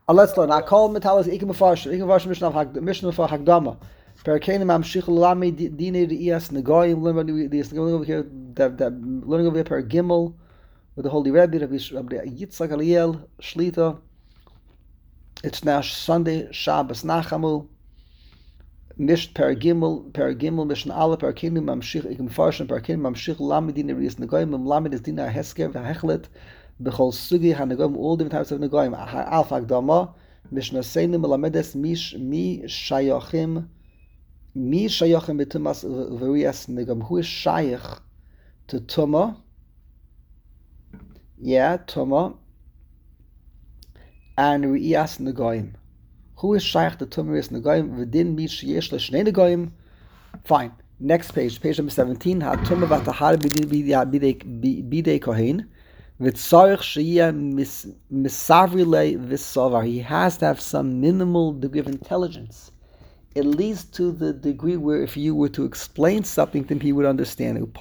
Let's learn. I call metalis ikim mafarsh mishnah for hagdama. Perkenim amshich lami dine ias negoyim. Learning over here that learning over here per gimel with the holy Rebbe Yitzchak Aliel Shlita. It's now Sunday Shabbos Nachamu. Misht per gimel mishnah ala perkenim amshich ikim mafarsh perkenim amshich lami dine ias negoyim. Lami is dina hesker v'hechlet. B'chol sugi hanagoyim, all different types of nagoyim. Alpha Agdama, Mishnah Seinim Melamedes mi shayachim b'tumas v'riyas nagoyim. Who is shayach to tuma? Yeah, tuma and riyas nagoyim. Who is shayach to tuma riyas nagoyim? V'din mi sheyesh l'shnei nagoyim. Fine. Next page number 17. Ha tuma v'tahar bidei kohen. He has to have some minimal degree of intelligence, at least to the degree where if you were to explain something to him, he would understand it.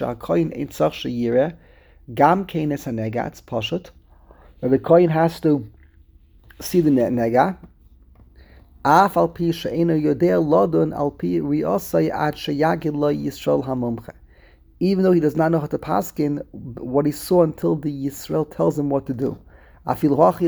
It's pashut. The kohen has to see the nega. Even though he does not know how to paskin what he saw until the Yisrael tells him what to do. Okay, so the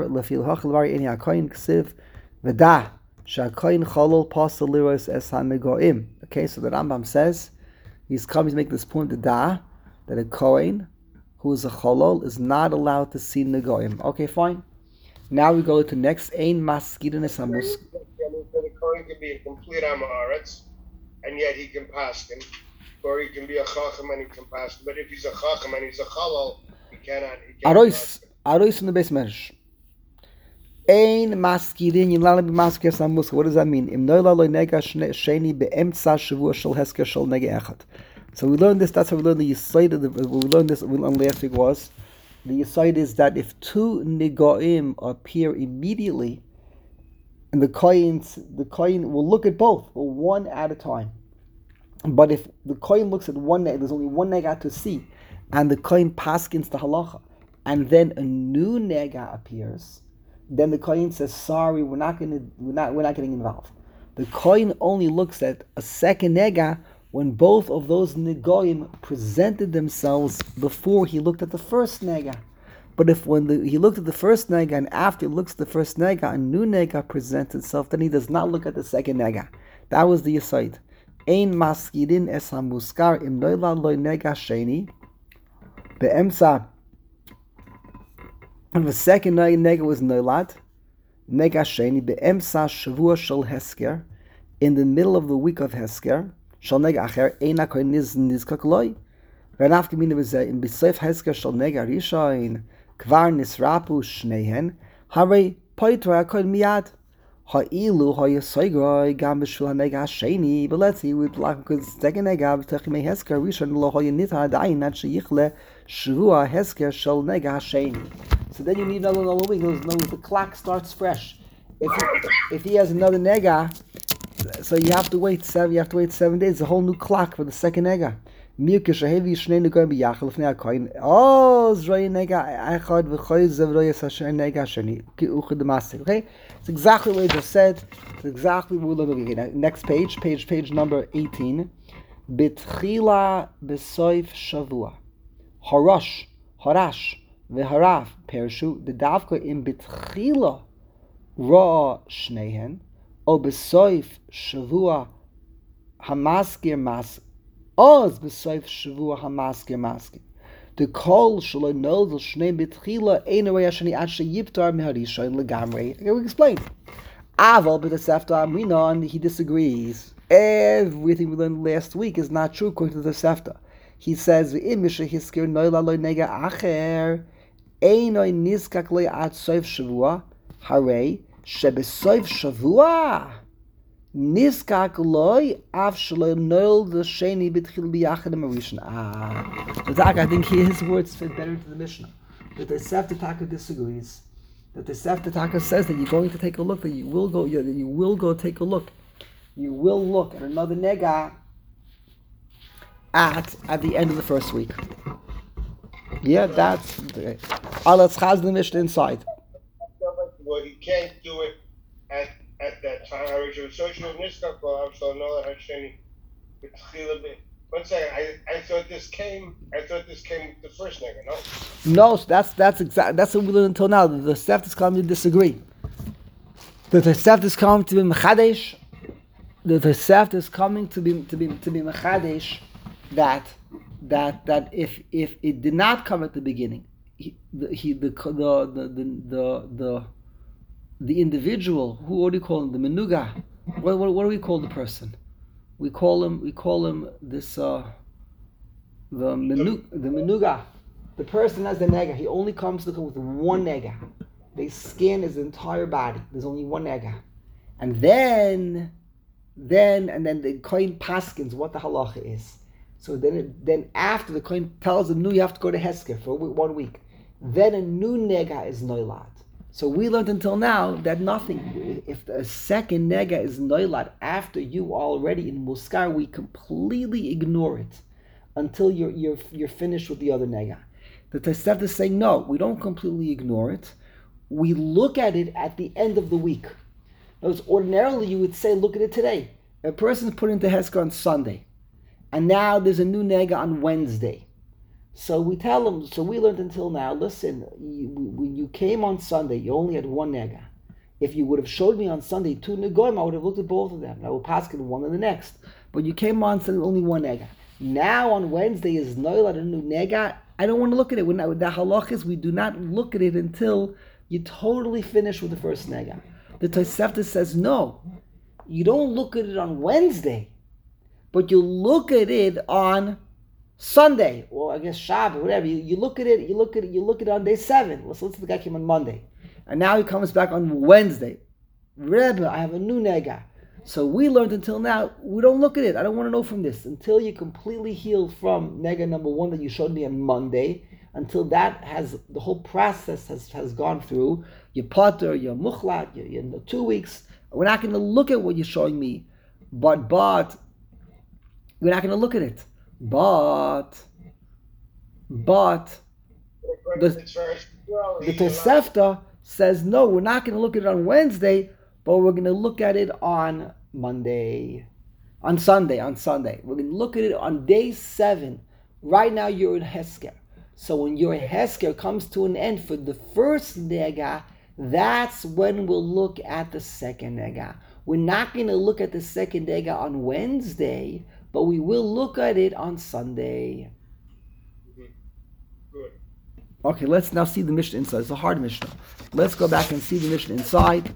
Rambam says, he's making this point, that a Kohen who is a cholol is not allowed to see negoim. Okay, fine. Now we go to next, ein maskidin es hamus. The Kohen can be a complete amaretz, and yet he can paskin. Or he can be a chacham and he can pass. But if he's a chacham and he's a chalal, he cannot. Arois in the base measure. Ein maskirin yilala b'maskir samuska. What does that mean? Im noila lo nega sheni be'emtza shavua shel hesker shel nega echad. So we learned this. That's how we learned the yisoid. We learned this. We learned last week was the yisoid is that if two negoim appear immediately, and the kohen will look at both, one at a time. But if the kohen looks at one neg, there's only one nega to see, and the kohen paskins the halacha, and then a new nega appears, then the kohen says, "Sorry, we're not getting involved." The kohen only looks at a second nega when both of those negoim presented themselves before he looked at the first nega. But if he looked at the first nega and after he looks at the first nega, a new nega presents itself, then he does not look at the second nega. That was the aside. Ein maskirin es hamuskar im noila loy nega sheni be'emsa. And the second nega was noilad nega sheni be'emsa shavua shel hesker, in the middle of the week of hesker shel nega acher ein kohen nizkak loy. V'nafka mina v'zeh in b'seif hesker shel nega rishon kvar nisrapu shneihen harei poitra kohen miyad. But let's see with because second nega b'techimei hesker rishon lo hoyanita adayin not sheyichle shvua hesker shel nega sheni. So then you need another week. The clock starts fresh. If he has another nega, so you have to wait 7 days. A whole new clock for the second nega. Oh, zroy nega echad v'choyzev lo yasasher nega sheni ki'uchad demasik. Okay, it's exactly what he just said. It's exactly what we're looking at. Next page number 18. Bitchila b'soif shavua, harash v'harav perishu the davka in bitchila ra shnehen o b'soif shavua hamaskir mas. Oz b'soif shavua hamaskir maskir. The kol shlo nol shnei bitchila ein reyashani ad sheyiptar meharisha legamrei. Okay, we explain. Aval b'tesefta amrina, and he disagrees. Everything we learned last week is not true according to the Sefta. He says v'im mishehiskir noila lo nega acher ein oy nizkak lo ad soif shavua harei shebesoif shavua. Niskak loy af shlo nol the sheni bitchil biyachad marishon. I think his words fit better into the Mishnah. But the Sefta Taka disagrees. That the Sefta Taka says that you're going to take a look. That you will go take a look. You will look at another nega at the end of the first week. Yeah, that's let's chaz the Mishnah inside. Well, but he can't do it at that time. One second, I thought this came with the first nigga, no? No, so that's what we learned until now. The Tosefta is coming to disagree. The Tosefta is coming to be mechadesh. The Tosefta is coming to be mechadesh that if it did not come at the beginning, the individual, what do you call him? The menuga. What do we call the person? We call him this the menuga. The person has the nega. He only comes to with one nega. They scan his entire body. There's only one nega, and then the kohen paskins what the halacha is. So then after the kohen tells the new you have to go to Hesker for 1 week. Then a new nega is noilad. So we learned until now that nothing. If the second nega is noilad after you are already in muskar, we completely ignore it until you're finished with the other nega. The Tosefta is saying no, we don't completely ignore it. We look at it at the end of the week. Notice, ordinarily you would say, look at it today. A person's put into Hesker on Sunday, and now there's a new nega on Wednesday. So we tell them, so we learned until now, listen, when you came on Sunday, you only had one nega. If you would have showed me on Sunday 2 negoim, I would have looked at both of them, and I would pass one and the next. But you came on Sunday, only one nega. Now on Wednesday is noilad a new nega. I don't want to look at it. With the halachas, we do not look at it until you totally finish with the first nega. The Tosefta says no. You don't look at it on Wednesday, but you look at it on Sunday, or I guess Shabbat, whatever. You look at it. You look at it on day 7. Let's say the guy came on Monday, and now he comes back on Wednesday. Rebbe, I have a new nega. So we learned until now, we don't look at it. I don't want to know from this until you completely healed from nega number 1 that you showed me on Monday. Until that has the whole process has gone through. Your potter, your muchlat, your 2 weeks. We're not going to look at what you're showing me, but we're not going to look at it. But the Tosefta says no, we're not going to look at it on Wednesday, but we're going to look at it on Sunday. We're going to look at it on day 7. Right now you're in Hesker. So when your Hesker comes to an end for the first nega, that's when we'll look at the second nega. We're not going to look at the second nega on Wednesday, but we will look at it on Sunday. Good. Okay, let's now see the Mishnah inside. It's a hard Mishnah. Let's go back and see the Mishnah inside.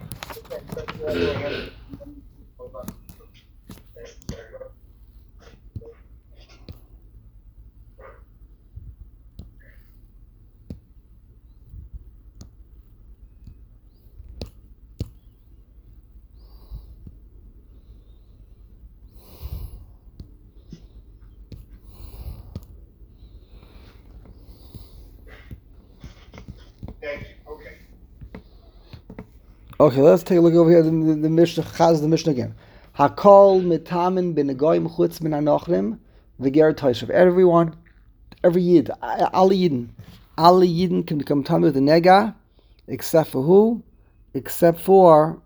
Okay, let's take a look over here. The Mishnah has the Mishnah again. Hakol mitamin b'negoyim chutz min hanochrim v'ger toishav. Everyone, every yid, all yidden can become tamid with the nega, except for who? Except for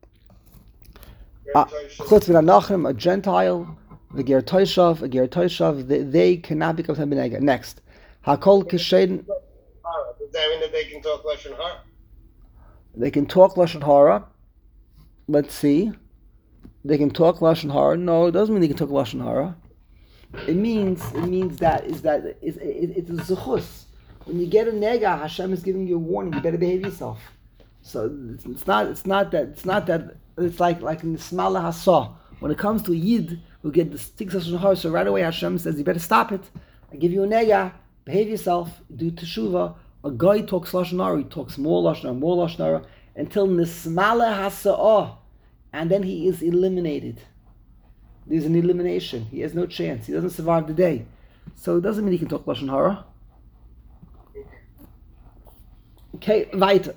chutz min hanochrim, a Gentile, v'ger toishav. They cannot become tamid nega. Next, hakol kishen. Does that mean that they can talk lashon hara? They can talk lashon hara. Let's see. They can talk lashon hara. No, it doesn't mean they can talk lashon hara. It means that it's a zechus. When you get a nega, Hashem is giving you a warning. You better behave yourself. So it's not that it's like in the smala hasa. When it comes to a yid who get the six lashon hara, so right away Hashem says you better stop it. I give you a nega. Behave yourself. Do teshuvah. A guy talks lashon hara, he talks more lashon hara, until nismala hasa'ah, and then he is eliminated. There's an elimination. He has no chance. He doesn't survive the day. So it doesn't mean he can talk lashon hara. Okay, weiter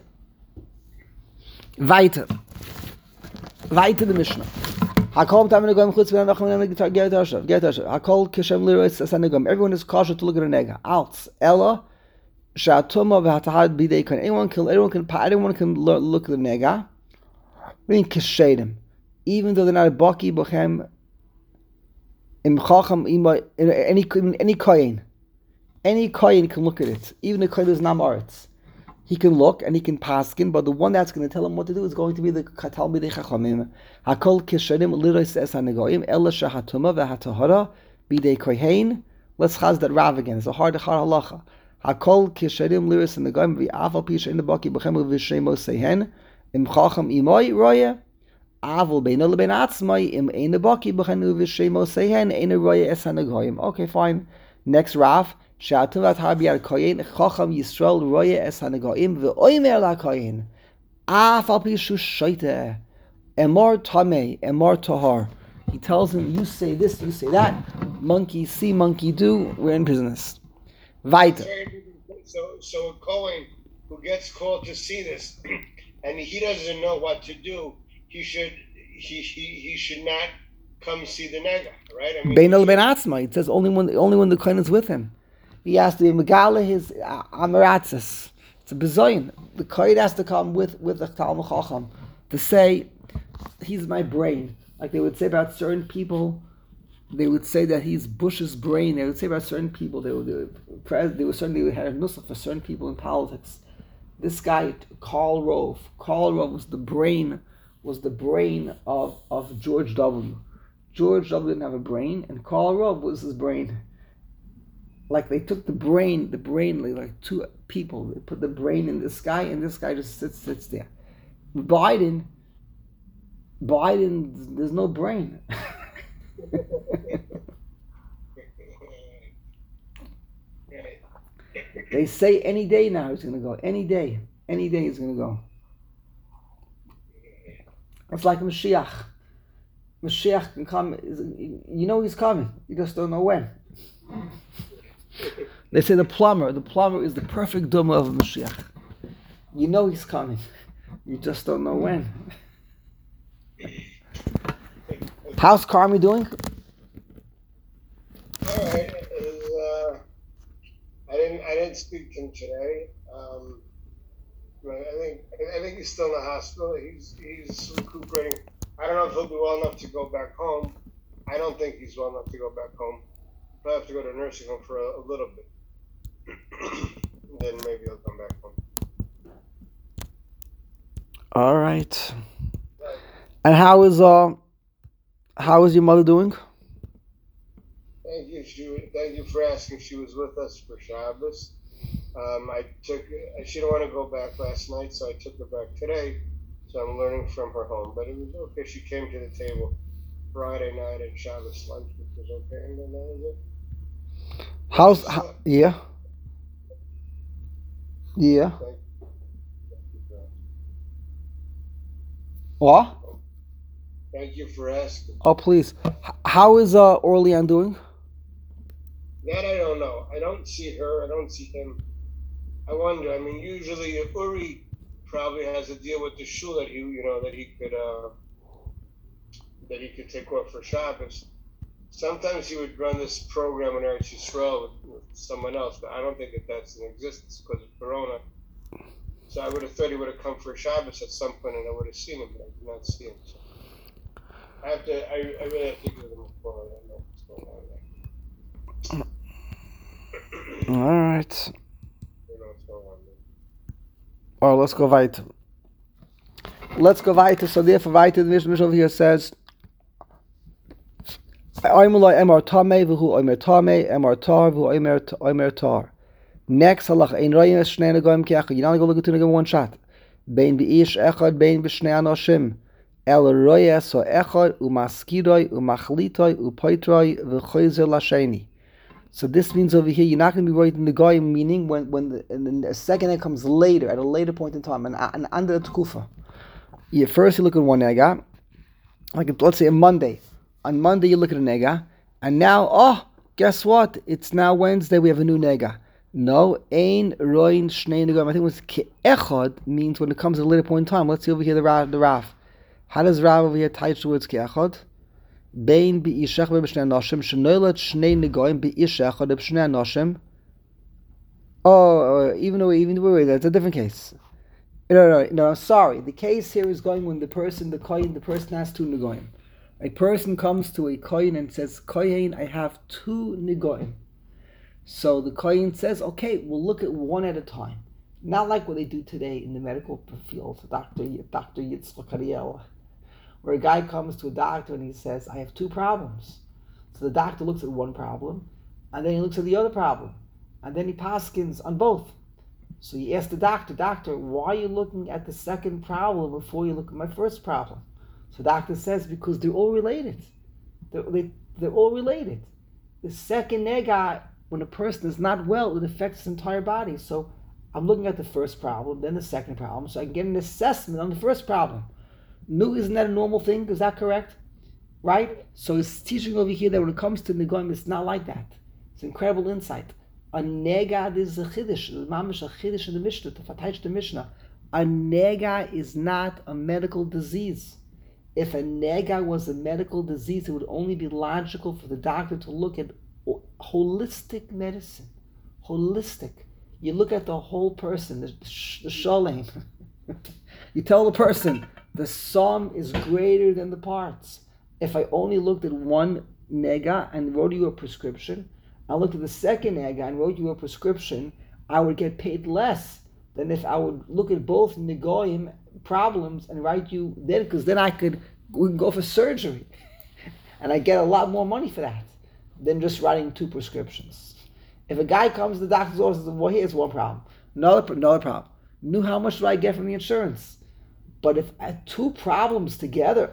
the Mishnah. Hakol tamim chutz min hanochrim ger toishav. Hakol kishem lirois as hanegam. Everyone is kosher to look at a nega. Alts ella. Shatuma v'hatahad bidei kohen. Anyone can look at the nega. Meaning kishedim, even though they're not a baki b'chem im chacham any kohen. Any kohen can look at it. Even a kohen is nam aretz. He can look and he can paskin, but the one that's going to tell him what to do is going to be the talmidei chachamim. Hakol kishedim liros es hanegoyim ella shahatuma v'hatahara bidei kohen. Let's chaz that Rav again. It's a hard halacha. Hakol kishedim liros hanegoyim v'afal pisha in the baki b'chem v'shemo sehen im chacham imoy roya. Avol beino lebein atzmai im ein baki b'chem v'shemo sehen ein roya es hanegoyim. Okay, fine. Next Rav. Sha'atuvat harbiyar koyin chacham Yisrael roya es hanegoyim v'oimer la koyin afal pishu shoyte emor tamei emor tahar. He tells him, you say this, you say that. Monkey see, monkey do. We're in business. Weiter. So a kohen who gets called to see this and he doesn't know what to do, he should not come see the nega, right? I mean, Beino lebein atzmai. It says only when the kohen is with him. He has to be megala his amaratzis. It's a bezoyin. The kohen has to come with the Talmud Chacham to say, he's my brain. Like they would say about certain people, they would say that he's Bush's brain. They would say about certain people, they had a nusach for certain people in politics. This guy, Karl Rove was the brain of George W. George W. didn't have a brain, and Karl Rove was his brain. Like they took the brain, like two people, they put the brain in this guy, and this guy just sits there. Biden, there's no brain. They say any day now he's going to go. Any day he's going to go. It's like Mashiach. Mashiach can come. You know he's coming. You just don't know when. They say the plumber is the perfect duma of Mashiach. You know he's coming. You just don't know when. How's Carmi doing? All right. I didn't speak to him today. I think he's still in the hospital. He's recuperating. I don't know if he'll be well enough to go back home. I don't think he's well enough to go back home. He'll have to go to a nursing home for a little bit. Then maybe he'll come back home. All right. And how is your mother doing? Thank you for asking. She was with us for Shabbos. She didn't want to go back last night, so I took her back today. So I'm learning from her home. But it was okay. She came to the table Friday night at Shabbos lunch, which was okay. And then that was it. Yeah. What? Thank you for asking. Oh, please. How is Orlean doing? That I don't know. I don't see her. I don't see him. I wonder. I mean, usually Uri probably has a deal with the shul that he could take off for Shabbos. Sometimes he would run this program in Eretz Yisrael with someone else, but I don't think that's in existence because of Corona. So I would have thought he would have come for Shabbos at some point, and I would have seen him, but I did not see him. So I really have to give him a call. I don't know what's going on there. All right. All right, let's go weiter. So therefore, weiter, the Mishnah over here says, Emar Tameh v'hu Omer Tameh, Emar Tar v'hu Omer Tar. Next, halach ein royim es shnei negoyim keachad. You don't go look at two negoyim one shot. Bein b'ish echad, bein b'shnei anoshim. El roya so echad umaskiroi umachlitoi upoitroi v'choizer lasheni. So this means over here you're not going to be worried in the goyim, meaning when the second egg comes later, at a later point in time, and under the tkufa. First you look at one nega, like let's say on Monday you look at a nega, and now guess what? It's now Wednesday. We have a new nega. No, ein roin shnei negoyim. I think it was ke'echad means when it comes at a later point in time. Let's see over here the Rav. How does Rav over here tie the words ke'echad? Bein bi'ishach b'shnei anoshim shenoilat shnei negoyim bi'ishach b'shnei anoshim Even though wait, that's a different case. No, sorry. The case here is going when the person has two negoim. A person comes to a kohen and says, Kohen, I have two negoim. So the kohen says, okay, we'll look at one at a time. Not like what they do today in the medical field, Dr. Yitzchak Ariel, where a guy comes to a doctor and he says, I have two problems. So the doctor looks at one problem, and then he looks at the other problem, and then he paskins on both. So he asks the doctor, why are you looking at the second problem before you look at my first problem? So the doctor says, because they're all related. They're all related. The second nega, when a person is not well, it affects his entire body. So I'm looking at the first problem, then the second problem, so I can get an assessment on the first problem. No, isn't that a normal thing? Is that correct? Right? So it's teaching over here that when it comes to negoim, it's not like that. It's incredible insight. A nega is a chiddush. The mamish a chiddush in the Mishnah, to fatayich the Mishnah. A nega is not a medical disease. If a nega was a medical disease, it would only be logical for the doctor to look at holistic medicine. Holistic. You look at the whole person, the shalem. You tell the person, the sum is greater than the parts. If I only looked at one nega and wrote you a prescription, I looked at the second nega and wrote you a prescription, I would get paid less than if I would look at both negoim problems and write you then, because then we can go for surgery. And I get a lot more money for that than just writing two prescriptions. If a guy comes to the doctor's office and says, well, here's one problem, another problem. Knew how much do I get from the insurance? But if I had two problems together,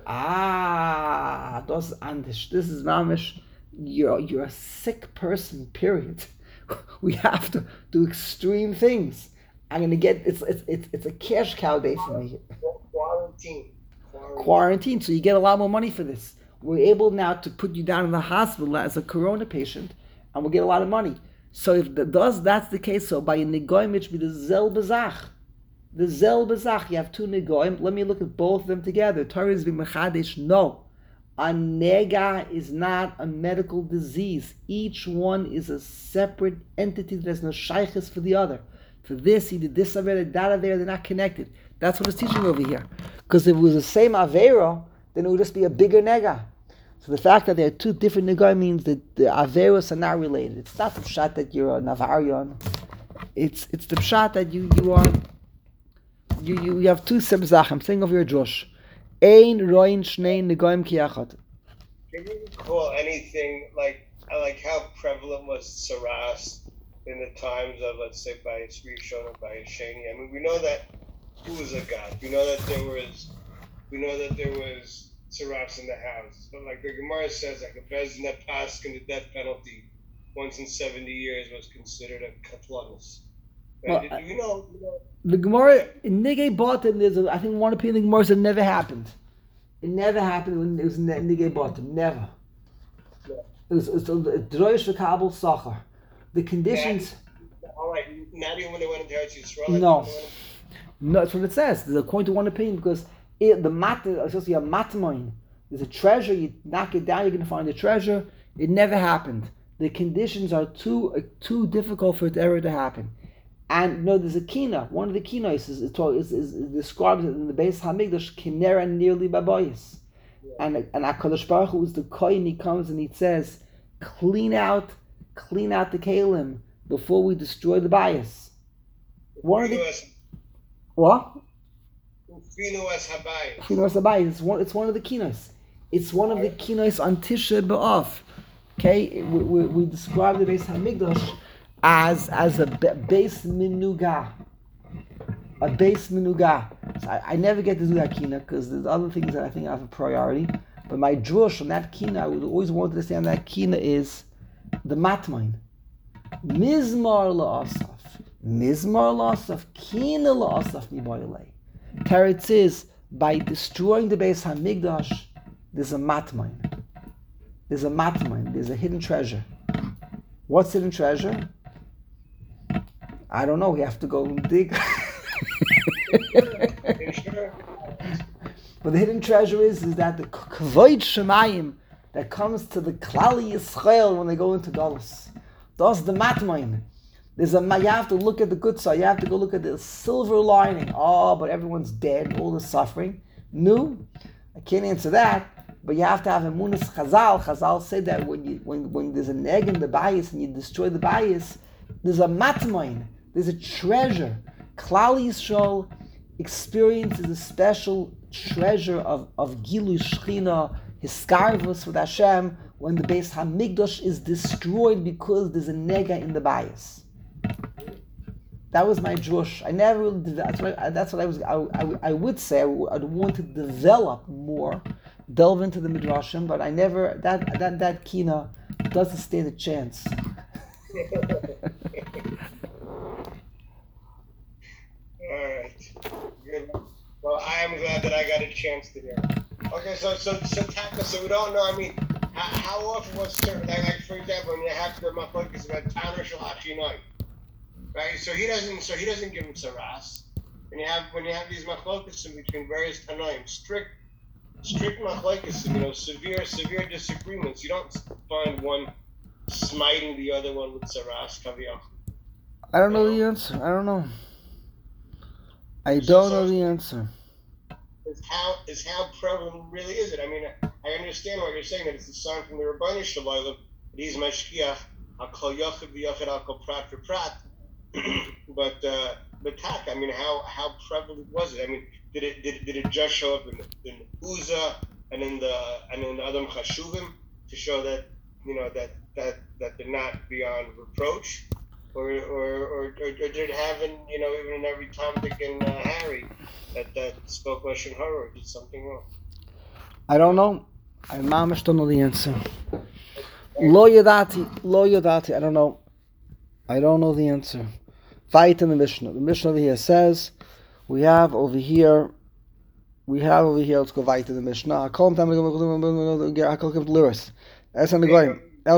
das ist anders. This is mamish. You're a sick person, period. We have to do extreme things. I'm gonna get it's a cash cow day for me. Quarantine. So you get a lot more money for this. We're able now to put you down in the hospital as a corona patient, and we'll get a lot of money. So if that's the case, so by a negoim it should be the zel bezach. The zel bezach, you have two negoim. Let me look at both of them together. Torah is b'mechadesh. No. A nega is not a medical disease. Each one is a separate entity that has no shaykhs for the other. For this, he did this avera, that avera, they're not connected. That's what it's teaching over here. Because if it was the same avera, then it would just be a bigger nega. So the fact that there are two different negai means that the averos are not related. It's not the pshat that you're a navarion. It's the pshat that you have two sebzach. I'm saying over your Josh. Ein roin shnei negoim kiyachad. Can you recall anything like how prevalent was saras in the times of, let's say, Bayis Rishon or Bayis Sheni? I mean, we know that who was a god. We know that there was saras in the house. But like the Gemara says, like a bezdin pask in the death penalty once in 70 years was considered a katlanus. Right? Well, you know, the Gemara in Nigei Bottom, I think one opinion in the Gemara said it never happened. It never happened when it was in Nigei Bottom. Never. Yeah. It was Droish v'Kabel Sachar. The conditions. All right, not even when they went into Eretz Yisrael. No, that's what it says. There's according to one opinion because the mat, especially a matmoin, there's a treasure. You knock it down, you're going to find a treasure. It never happened. The conditions are too difficult for it ever to happen. And there's a kina. One of the kinos is describes it in the Beis Hamikdash kinera nearly babayis. Yeah. And HaKadosh Baruch Hu is the kohen. He comes and he says, clean out the kalim before we destroy the bias. One of the what? Finuas habayis. Finuas habayis. It's one of the kinos. It's one of the kinos on Tisha B'Av. Okay, we describe the Beis Hamikdash as a base minuga. A base minuga. So I never get to do that kina because there's other things that I think have a priority. But my drush on that kina, I would always want to say on that kina is the matmain. Mizmar la'asaf, kina la'asaf miboyle. Teretz is, by destroying the Beis Hamikdash, there's a matmain. There's a hidden treasure. What's hidden treasure? I don't know. We have to go dig. But the hidden treasure is that the kavod shemayim that comes to the Klali Yisrael when they go into Galus. That's the matmain. You have to look at the good side. You have to go look at the silver lining. Oh, but everyone's dead, all the suffering. No, I can't answer that. But you have to have emunas Chazal. Chazal said that when there's an egg in the bias and you destroy the bias, there's a matmain, there's a treasure. Klal Yisrael experiences a special treasure of Gilu Shechina, Hiskarvus with Hashem, when the Beis Hamikdash is destroyed because there's a nega in the bias. That was my drush. I never really did that. That's what I was. I would say I'd want to develop more, delve into the midrashim, but I never. That kina doesn't stand a chance. All right. Good. Well, I am glad that I got a chance to hear. Okay, so Taka, so we don't know. I mean, how often was certain? Like for example, when you have the maflokas about Tanur Shel Hachinoi, right? So he doesn't give him saras. When you have these maflokas in between various tanoim, strict maflokas, severe disagreements. You don't find one smiting the other one with saras kaviyach. I don't know the answer. I don't know. I don't know the answer. Is how prevalent really is it? I mean, I understand what you're saying, that it's a sign from the Rabbanu Shalom that he's mashkiach hakol yochid v'yochid hakol prat v'prat. But Tak, I mean, how prevalent was it? I mean, did it just show up in Uza and in the Adam Chashuvim to show that that they're not beyond reproach? Or did it have even in every Tom, Dick, and Harry that spoke Lashon Hara or did something wrong? I don't know. I mamish don't know the answer. Lo yadati. I don't know. I don't know the answer. Fight in the Mishnah. The Mishnah over here says we have over here. Let's go fight in the Mishnah. I call him Liris. That's on the going. Ein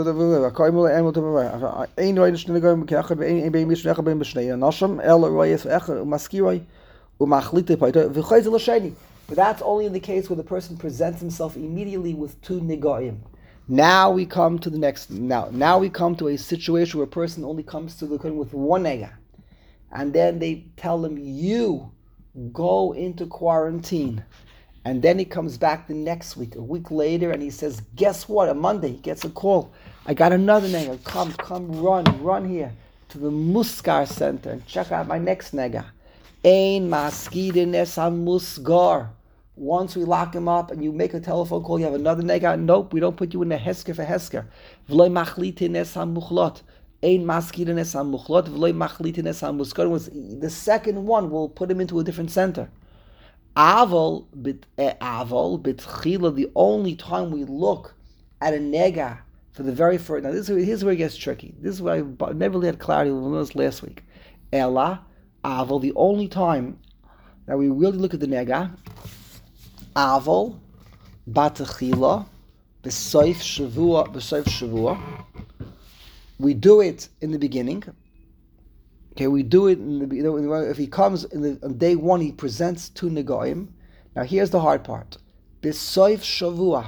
roidish negoim kachad ein beim mishnach beim beshnei nasham el royes echad umaskiroi umachlite paita v'chayz l'sheni. But that's only in the case where the person presents himself immediately with two negoim. Now we come to the next. Now we come to a situation where a person only comes to the kohen with one nega, and then they tell him, "You go into quarantine." And then he comes back the next week, a week later, and he says, guess what? On Monday, he gets a call. I got another nega. Come, run here to the Muskar Center and check out my next nega. Ein maskidin es musgar. Once we lock him up and you make a telephone call, you have another nega. Nope, we don't put you in a hesker for hesker. V'loi machlitin es muchlot. Ein maskidin es muchlot. V'loi machlitin es musgar. The second one will put him into a different center. Aval bitchila, the only time we look at a nega for the very first. Now here's where it gets tricky. This is why I never really had clarity. We learned this last week. Ella aval, the only time that we really look at the nega. Aval batchila b'soif shavua. We do it in the beginning. Okay, we do it in the if he comes on day one, he presents two negoim. Now here's the hard part. B'soif shavua.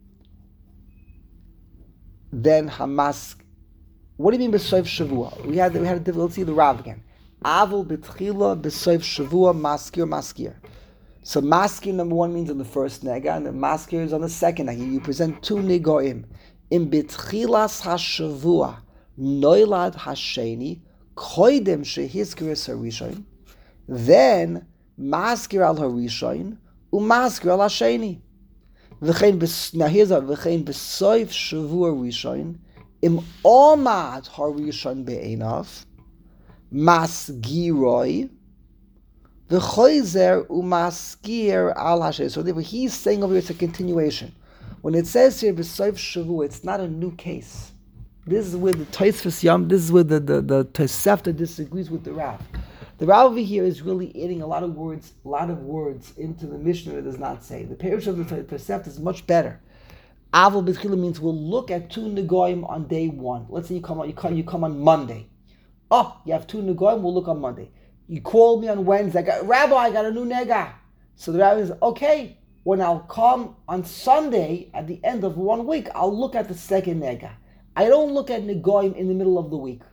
Then Hamas. What do you mean b'soif shavua? We had a difficulty. Let's see the Rav again. Avol b'tchila b'soif shavua maskir. So maskir number one means on the first nega, and the maskir is on the second nega. You present two negoim. In b'tchilas hashavua noilad hasheni. Koidem shehizkiris harishon, then maskir al harishon umaskir al hasheni. Now here's a v'chein b'soif shavua rishon im omad harishon be'enav masgiroi v'choizer umaskir al hasheni. So therefore he's saying over here it's a continuation. When it says here b'soif shavua, it's not a new case. This is where the Tosfos Yom, this is where the Tosefta disagrees with the Rav. The Rav over here is really adding a lot of words into the Mishnah that does not say. The Perush of the Tosefta is much better. Avol b'tchila means we'll look at two negoim on day one. Let's say you come on Monday. Oh, you have two negoim, we'll look on Monday. You called me on Wednesday. Rabbi, I got a new nega. So the Rabbi says, okay, when I'll come on Sunday at the end of 1 week, I'll look at the second nega. I don't look at negoim in the middle of the week.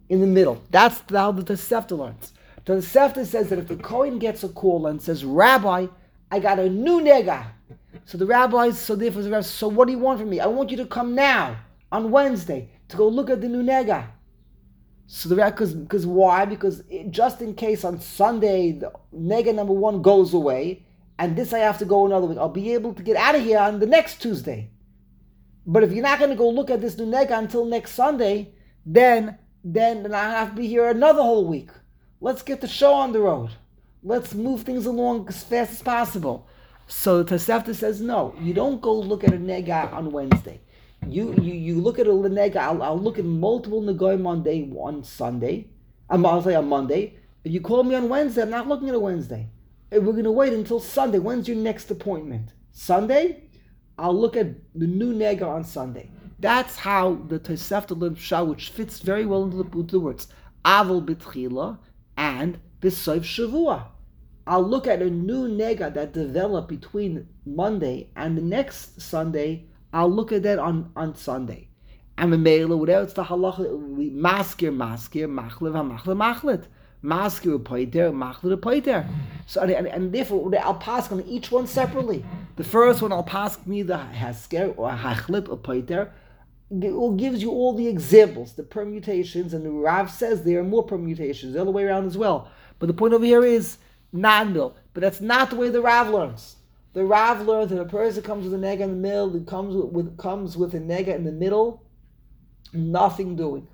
in the middle. That's how the Tosefta learns. The Tosefta says that if the Kohen gets a call and says, Rabbi, I got a new nega. So the rabbis, so therefore the rabbis, so what do you want from me? I want you to come now, on Wednesday, to go look at the new nega. So the rabbi, because why? Because just in case on Sunday, the nega number 1 goes away, and this I have to go another week, I'll be able to get out of here on the next Tuesday. But if you're not going to go look at this new nega until next Sunday, then I have to be here another whole week. Let's get the show on the road. Let's move things along as fast as possible. So the Tosefta says, no, you don't go look at a nega on Wednesday. You look at a nega. I'll look at multiple negoim on Sunday. I'll say on Monday. If you call me on Wednesday, I'm not looking at a Wednesday. We're going to wait until Sunday. When's your next appointment? Sunday? I'll look at the new nega on Sunday. That's how the Tosefta learns Pshat, which fits very well into the words Aval B'tchila and B'soif Shavua. I'll look at a new nega that developed between Monday and the next Sunday. I'll look at that on Sunday. And Memela, whatever it's the halacha, we maskir, machlev, machlet. Maskir poiter, machlet poiter. So and therefore I'll pass on each one separately. The first one I'll pass me the hasker or hachlet or poiter. It gives you all the examples, the permutations, and the Rav says there are more permutations the other way around as well. But the point over here is non-mil. But that's not the way the Rav learns. The Rav learns that a person comes with a nega in the middle, it comes with a nega in the middle, nothing doing.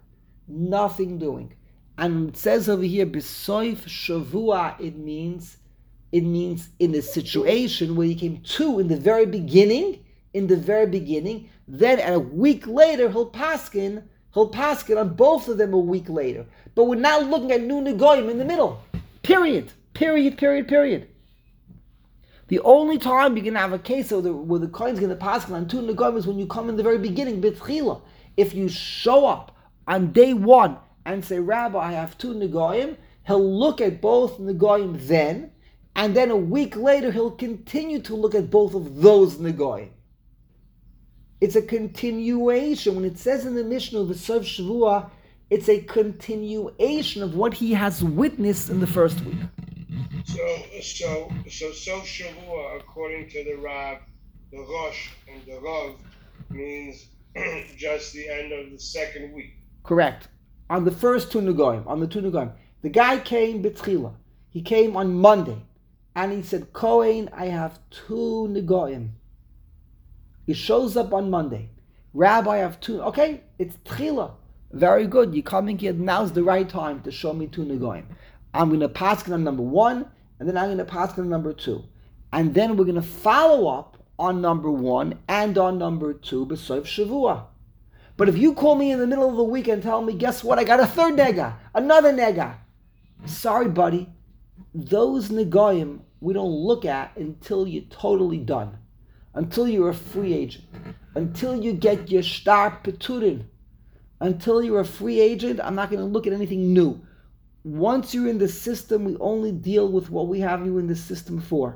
And it says over here, B'soif Shavua, it means in a situation where he came to in the very beginning, then a week later he'll paskin on both of them a week later. But we're not looking at new negoim in the middle. Period. The only time you're going to have a case where the Kohen's going to paskin on two negoim is when you come in the very beginning, b'tchila. If you show up on day 1 and say, Rabbi, I have 2 negoim, he'll look at both negoim then, and then a week later he'll continue to look at both of those negoim. It's a continuation. When it says in the Mishnah, V'sof Shavua, it's a continuation of what he has witnessed in the first week. So Shavua, according to the Rav, the Rosh and the Rav, means just the end of the second week. Correct. On the first 2 negoim, the guy came b'tchila. He came on Monday, and he said, Kohen, I have 2 negoim. He shows up on Monday. Rabbi, I have 2. Okay, it's tchila. Very good. You're coming here. Now's the right time to show me 2 negoim. I'm going to pass on number 1, and then I'm going to pass on number 2. And then we're going to follow up on number 1 and on number 2, b'soif Shavua. But if you call me in the middle of the week and tell me, guess what, I got a 3rd nega, another nega. Sorry, buddy. Those negoim we don't look at until you're totally done. Until you're a free agent. Until you get your star peturin. Until you're a free agent, I'm not going to look at anything new. Once you're in the system, we only deal with what we have you in the system for.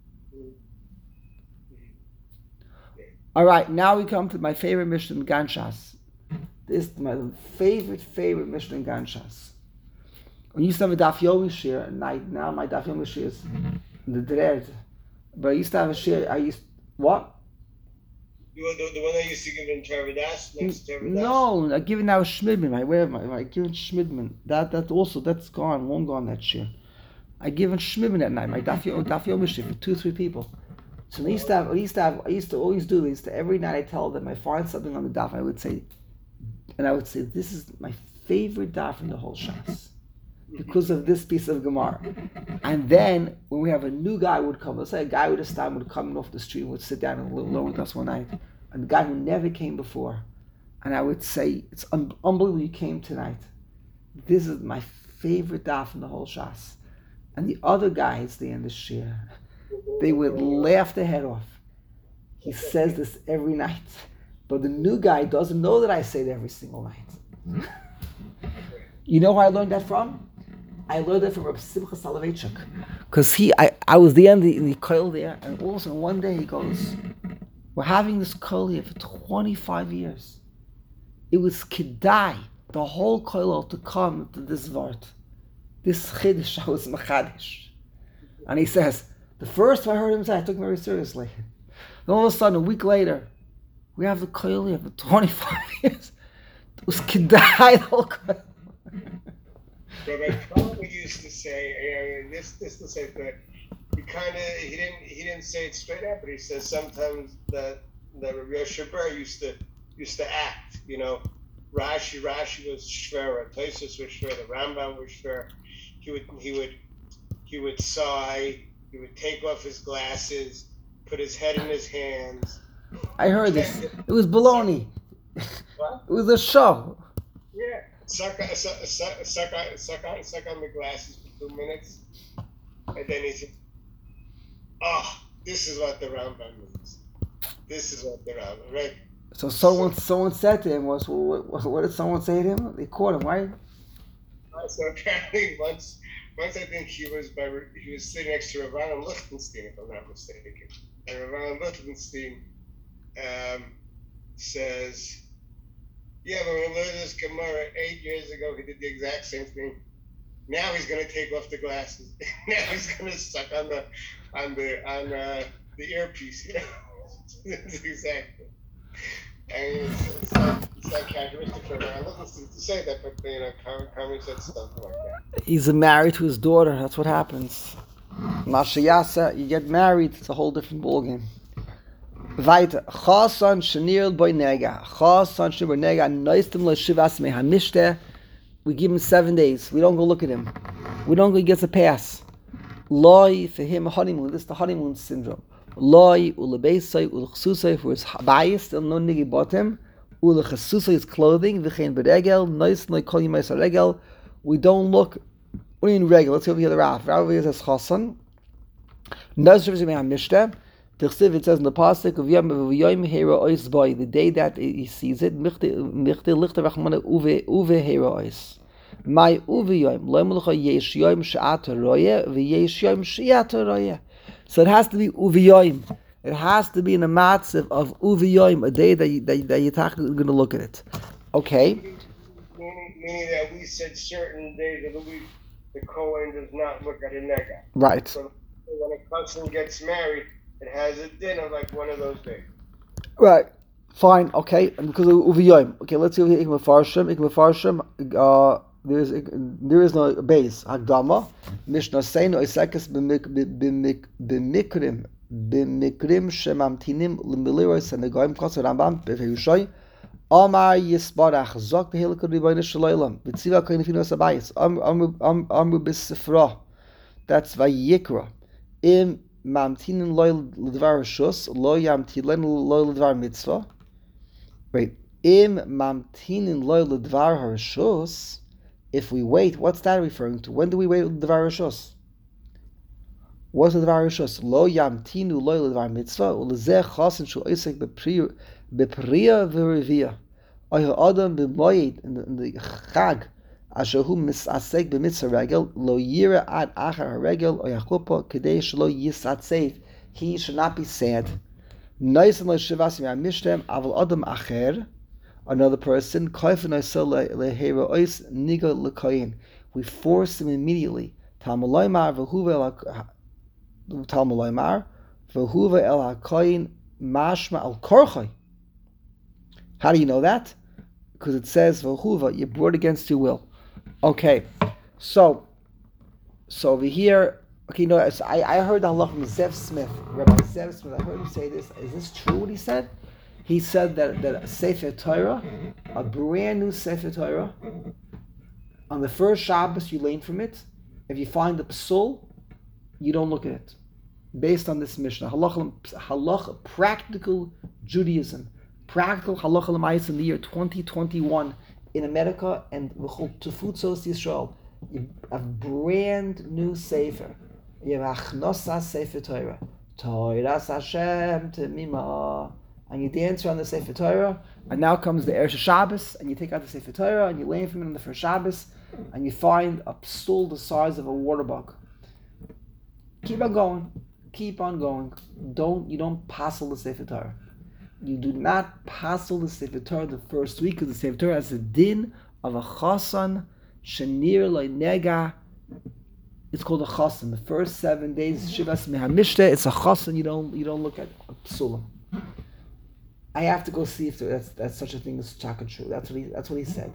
All right, now we come to my favorite Mishnah in Ganshas. This is my favorite Mishnah in Ganshas. When you used to have a Daf Yomi shir at night, now my Daf Yomi shir is the Dred. But I used to have a shir, what? The one I used to give in Tervadas, next Tervadas? No, I give it now Schmidman. I give it Schmidman. That's gone, long gone that shir. I give it Schmidman at night, my Daf Yomi shir for 2-3 people. So I used to always do this. Every night I tell them, I find something on the daf, I would say, this is my favorite daf in the whole Shas, because of this piece of Gemara. And then, when we have a new guy would come, let's say a guy with a stam would come off the street, would sit down and learn with us one night, and the guy who never came before, and I would say, it's unbelievable you came tonight. This is my favorite daf in the whole Shas. And the other guys there in the shir, they would laugh their head off. He says this every night. But the new guy doesn't know that I say it every single night. You know who I learned that from? I learned that from Reb Simcha Soloveitchik. Because I was there in the koil there, and all of a sudden one day he goes, we're having this koil here for 25 years. It was kedai the whole kollel to come to this vart. This chiddush I was machadish. And he says, the first time I heard him say, I took him very seriously. And all of a sudden, a week later, we have the kollel for 25 years. It was kedai the whole kollel. Rabbi Cohen used to say, this to say that he didn't say it straight out, but he says sometimes that Rabbi Yoshe Ber used to act. Rashi was shver, Tosfos was shver, the Rambam was shver. He would sigh. He would take off his glasses, put his head in his hands. I heard this. It was baloney. What? It was a show. Yeah. Suck on the glasses for 2 minutes, and then he said, this is what the Rambam means. This is what the Rambam, right? So someone said to him, what did someone say to him? They caught him, right? So apparently once I think he was sitting next to Rav Aharon Lichtenstein, if I'm not mistaken. And Rav Aharon Lichtenstein says, yeah, but when we learned this Gemara 8 years ago, he did the exact same thing. Now he's going to take off the glasses. Now he's going to suck on the earpiece. Exactly. And it's not characteristic for Rav Aharon Lichtenstein to say that, but Kami said something like that. He's married to his daughter. That's what happens. Mashayasa, you get married, it's a whole different ballgame. Weiter. Chasan shenir boy nega. Chasan shenir boy nega. Noistim lo shivas mehamishte. We give him 7 days. We don't go look at him. We don't go. He gets a pass. Loi for him a honeymoon. This is the honeymoon syndrome. Loi ulebeisai ulechsusai for his bias. Still no nigi bought him. Ulechsusai his clothing. V'chein beregel. Nois lo kol yimais regel. We don't look. What do you mean regel? Let's see over here the Rav. Rav says chasan. Noistim lo shivas mehamishte. It says in the pasuk of Yom V'Yom Hera Ois Boy, the day that he sees it, Michte Lichter Rachmana Uve Hera Ois. My Uve Yom Lo Melcha Yesh Yom She'at Roya V'Yesh Yom She'at Roya. So it has to be Uve Yom. It has to be in a matzav of Uve Yom, a day that you're going to look at it. Okay. Meaning that we said certain days of the week the Kohen does not look at a nega. Right. So when a person gets married, it has a dinner like one of those days. Right. Fine. Okay. And because of Uviyoim. Okay, let's see over here. Ikma Farshim. There is no base. Hagdama. Mishnah Seinu Isekes b'mikrim shemamtinim l'miliros and the goyim kosar Rambam b'feushoy. Amar Yisbarach Zok Behilik Ribono Shel Olam V'tziva Kohen Finos Abayis Amru B'Sifra. That's Vayikra. Im Mamtinin loy l'dvar rishus, lo yamtilen loy l'dvar mitzvah. Wait, im mamtinin loy l'dvar rishus. If we wait, what's that referring to? When do we wait l'dvar rishus? What's l'dvar rishus? Lo yamtinu loy l'dvar mitzvah. Ulezeh chasen shu oisek bepriya v'revia. Oy adam b'moyed in the chag. Asher hu misasek b'mitzvah regel lo yira ad achar regel or yachupa kedei shelo yisatsev. He should not be sad. Noisim lo shivas mishtem aval adam acher, another person koifen oisel lehera ois niga lekoyin. We force him immediately. Talmud mar v'huva el hakoyin mashma al korchay. How do you know that? Because it says v'huva, you brought against your will. Okay, so over here, okay, I heard the halach from Zev Smith, Rabbi Zev Smith. I heard him say this. Is this true? What he said? He said that a Sefer Torah, a brand new Sefer Torah, on the first Shabbos you learn from it. If you find the psul, you don't look at it. Based on this Mishnah, halach, practical Judaism, practical halacha l'mayis in the year 2021. In America and Tefutsos Yisrael, you have a brand new Sefer. You have Achnosa Sefer Torah. Toras Hashem Temima. And you dance around the Sefer Torah. And now comes the Eresh Shabbos, and you take out the Sefer Torah, and you lay from it on the first Shabbos, and you find a psul the size of a water bug. Keep on going. You don't passel the Sefer Torah. You do not passel the Sefer Torah the first week, because the Sefer Torah has a din of a chasan shenir loy nega. It's called a chasan. The first 7 days, Shivas Mehamishte, it's a chasan. You don't look at psulim. I have to go see if that's such a thing as chaka true. That's what he said.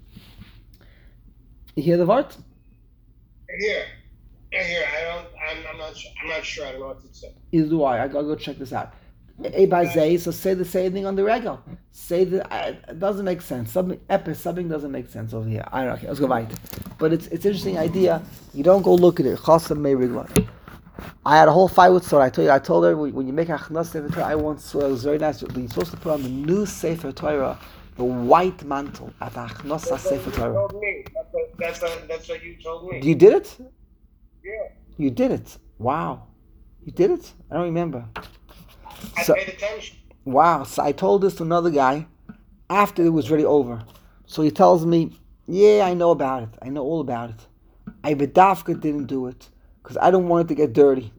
You hear the word? Here. I'm not sure. I don't know what to say. Either do I. I gotta go check this out. So say the same thing on the regal. Say that it doesn't make sense. Something doesn't make sense over here. I don't know. Okay, let's go right. But it's interesting idea. You don't go look at it. Chasam may regla. I had a whole fight with Sarah. I told her when you make Achnas Sefer Torah, I once saw it was very nice. You're supposed to put on the new Sefer Torah, the white mantle at the Achnas Sefer Torah. That's what you told me. You did it? Yeah. You did it. Wow. You did it? I don't remember. I paid attention. Wow. So I told this to another guy after it was already over. So he tells me, yeah, I know about it. I know all about it. I bedafka didn't do it because I don't want it to get dirty.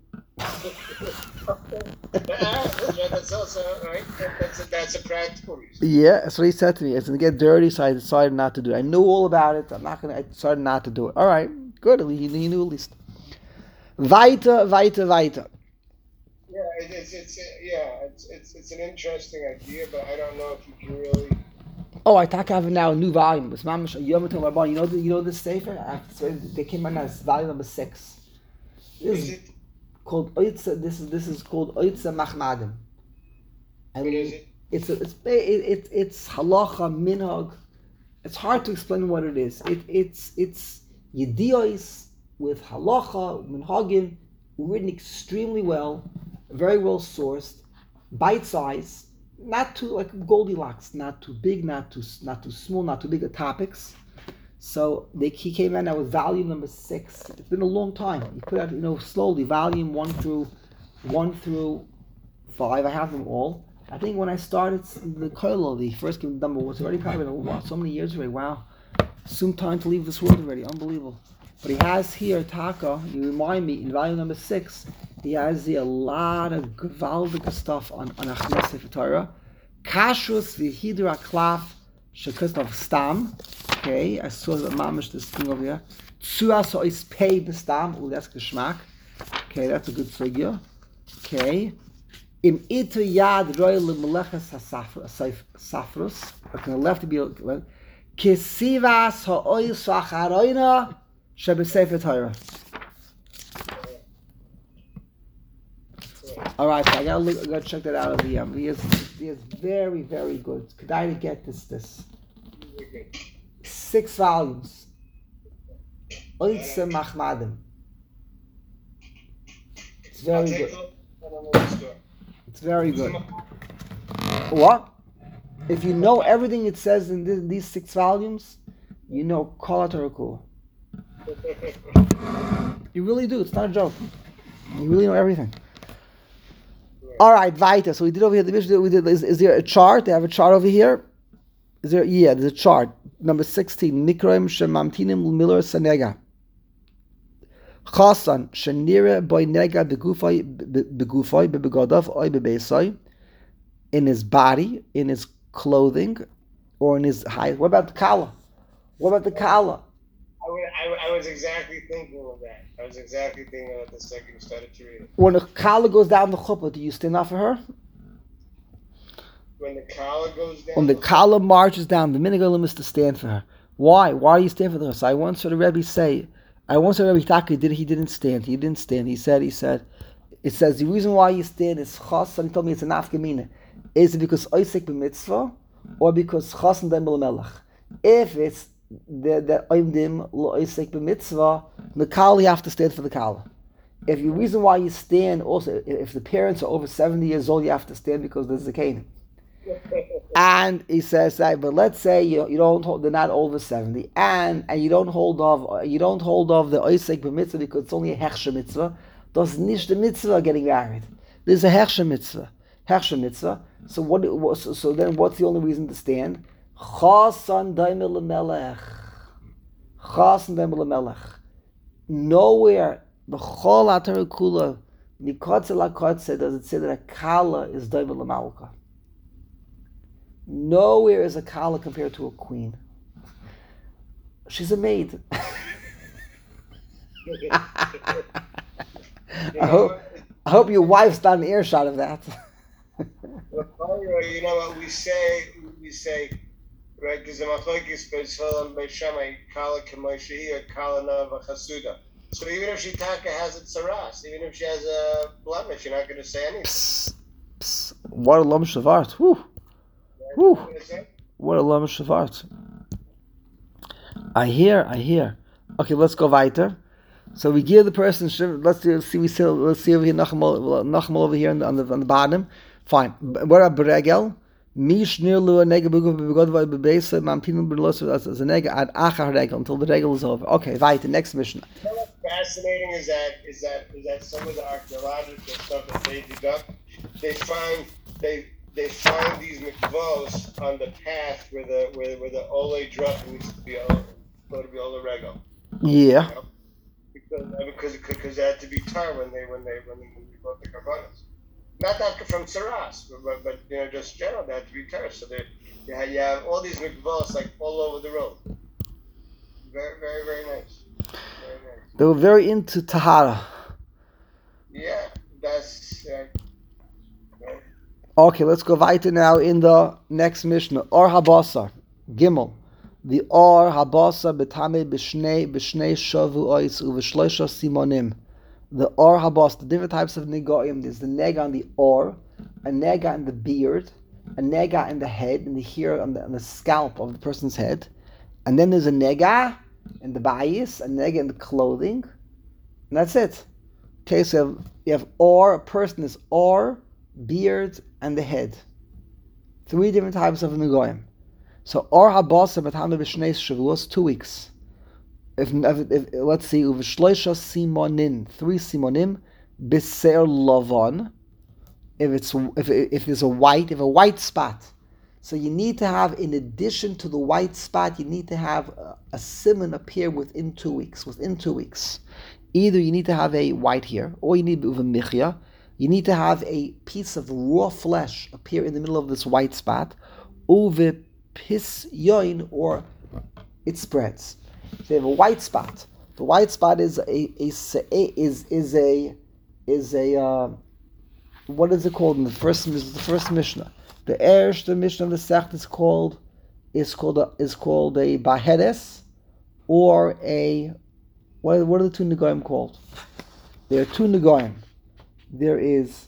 That's also right. That's a practical reason. Yeah, that's what he said to me. It's going to get dirty, so I decided not to do it. I knew all about it. I decided not to do it. All right, good. He knew at least. Weiter. Yeah, it's an interesting idea, but I don't know if you can really. Oh, I have now a new volume. It's Mamash Yom Tov Rabban. You know this sefer? They came out as volume number 6. This is called Oitza. This is called Oitza Machmadim. What is it? It's halacha minhag. It's hard to explain what it is. It's yediyos with halacha minhagim, written extremely well, very well sourced, bite size, not too like Goldilocks, not too big, not too small, not too big of topics. So he came out now with volume number 6. It's been a long time. He put out slowly volume 1 through 5. I have them all. I think when I started the Koilo, the first number was already probably so many years already. Wow, soon time to leave this world already. Unbelievable. But he has here Taka. You remind me in volume number 6. He has a lot of gewaldige stuff on Achnas Sefer Torah. Kashrus v'hidra klaf shekustov stam. Okay, I saw the mamish this thing over here. Tzuas ois pei b'stam. Oh, that's geschmack. Okay, that's a good figure. Okay. Im iter yad roy lemeleches hasafrus. Okay, on the left to be kisivas ha'ois v'acharoina shebesefer Torah. All right, so I gotta check that out of the He is very, very good. Could I get this? 6 volumes. Oitze Machmadim. It's very good. It's very good. What? If you know everything it says in these 6 volumes, you know Kol HaTorah. You really do. It's not a joke. You really know everything. All right, weiter. So we did over here. Is there a chart? They have a chart over here. Is there? Yeah, there's a chart. Number 16. Mikroim shemamtinim miller sanega. Chasan shenire boy nega begufay bebegodav oy bebeisay, in his body, in his clothing, or in his height. What about the kala? I was exactly thinking of that. I was exactly thinking of the second you started to read it. When the kala goes down the chuppah, do you stand up for her? When the kala goes down? When the kala marches down, the minigalim is to stand for her. Why? Why do you stand for her? So I once heard the Rebbe say, Taki he didn't stand. He didn't stand. He said, it says the reason why you stand is chas, and he told me it's an afgemina. Is it because oisek b'mitzvah, or because chas and dem melech? If it's the oimdim lo oisek b'mitzvah, the kala, you have to stand for the kala. If the reason why you stand, also, if the parents are over 70 years old, you have to stand because there's a cane. And he says that, but let's say you don't hold, they're not over 70, and you don't hold of the oisek b'mitzvah because it's only a hechsher mitzvah. That's nicht the mitzvah getting married. There's a hechsher mitzvah. So then what's the only reason to stand? Chasan daimel melech. Nowhere b'chol HaTorah kula mikotze lakotze does it say that a kala is daimel malka. Nowhere is a kala compared to a queen. She's a maid. You I know, hope your wife's not an earshot of that. you know what we say? We say, right? Because the machlokes b'Yisrael and b'Shamai kala k'moishei or kala na v'chasuda. So even if she taka has a tsaras, even if she has a blemish, you're not going to say anything. Psst, psst. What a lam shavart. Whew. Right? Whew. What is that? What a lam shavart. I hear. Okay, let's go weiter. So we give the person. Let's see over here. Nachmal over here on the bottom. Fine. What about beregel? Mish nirlu a nega bugov begodva bebesa mampinu belos as a nega ad achar regel until the regel is over. Okay, weiter. Next mission. You know what's fascinating is that some of the archaeological stuff that they deduct, they find these mikvos on the path where the ole drop needs to be ole regel. Yeah. You know? Because they had to be tar when they brought the karbanos. Not that from Saras, but you know, just general, they had to be tar. So you have all these mikvos like all over the road. Very, very, very nice. Very nice. They were very into tahara. Yeah, that's right. Okay, let's go weiter now in the next Mishnah. Or habasar, gimel. The or habasar betame b'shnei shavuos uv'shloisha simonim. The or habas, the different types of negoim. There's the nega on the or, a nega in the beard, a nega in the head, in the hair, on the scalp of the person's head, and then there's a nega in the bayis, a nega in the clothing, and that's it. Okay, so you have or, a person is or, beard, and the head. 3 different types of negoim. So or habasa betame b'shnei shavuos, 2 weeks. If let's see, uv'shloisha simonin, 3 simonim, b'seir lavon. If there's a white spot, so you need to have, in addition to the white spot, you need to have a simon appear within 2 weeks. Within 2 weeks, either you need to have a white hair, or you need uv'michya. You need to have a piece of raw flesh appear in the middle of this white spot, uv'pis yoin, or it spreads. So you have a white spot. The white spot is a what is it called in the first Mishnah? The Mishnah of the Sech is called a baheres, or a what are the 2 negoim called? There are 2 negoim. There is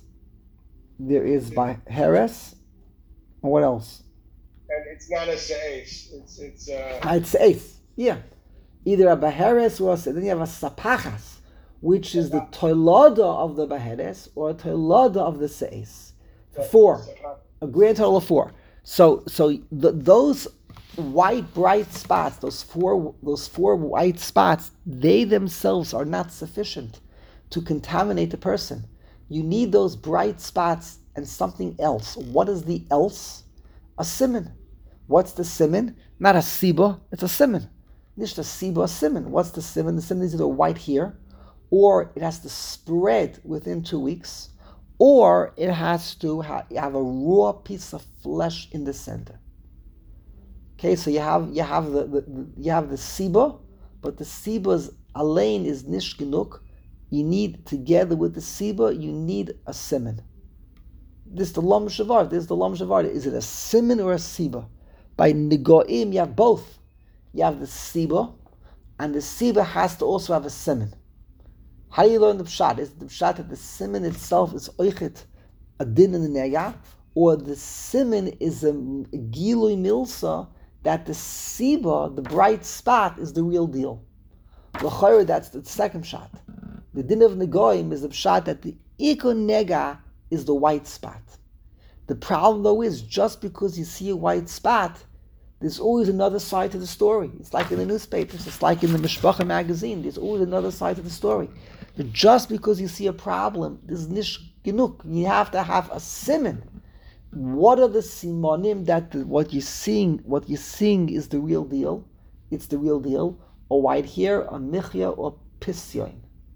baheres, and what else? And it's not a seis. It's seis. Yeah. Either a baheres or then you have a sapachas, which is the toilada of the baheres or a toilada of the seis. 4. A grand total of 4. So those white bright spots, those four white spots, they themselves are not sufficient to contaminate the person. You need those bright spots and something else. What is the else? A siman. What's the siman? Not a siba, it's a siman. Nicht a siba, a siman. What's the siman? The siman is either white hair, or it has to spread within 2 weeks, or it has to have a raw piece of flesh in the center. Okay, so you have the siba, but the siba's alain is nish genuk. You need, together with the siba, you need a siman. This is the lam shavar. Is it a siman or a siba? By negoim, you have both. You have the siba, and the siba has to also have a siman. How do you learn the pshat? Is the pshat that the siman itself is oichet a din in the nega, or the siman is a gilui milsa that the siba, the bright spot, is the real deal? L'chayr, that's the second pshat. The din of negoim is the pshat that the ikon nega is the white spot. The problem, though, is just because you see a white spot, there's always another side to the story. It's like in the newspapers. It's like in the Mishpacha magazine. There's always another side to the story. But just because you see a problem, there's nish genuk. You have to have a siman. What are the simonim that what you're seeing is the real deal? It's the real deal. A white hair, a michya, or pisyon.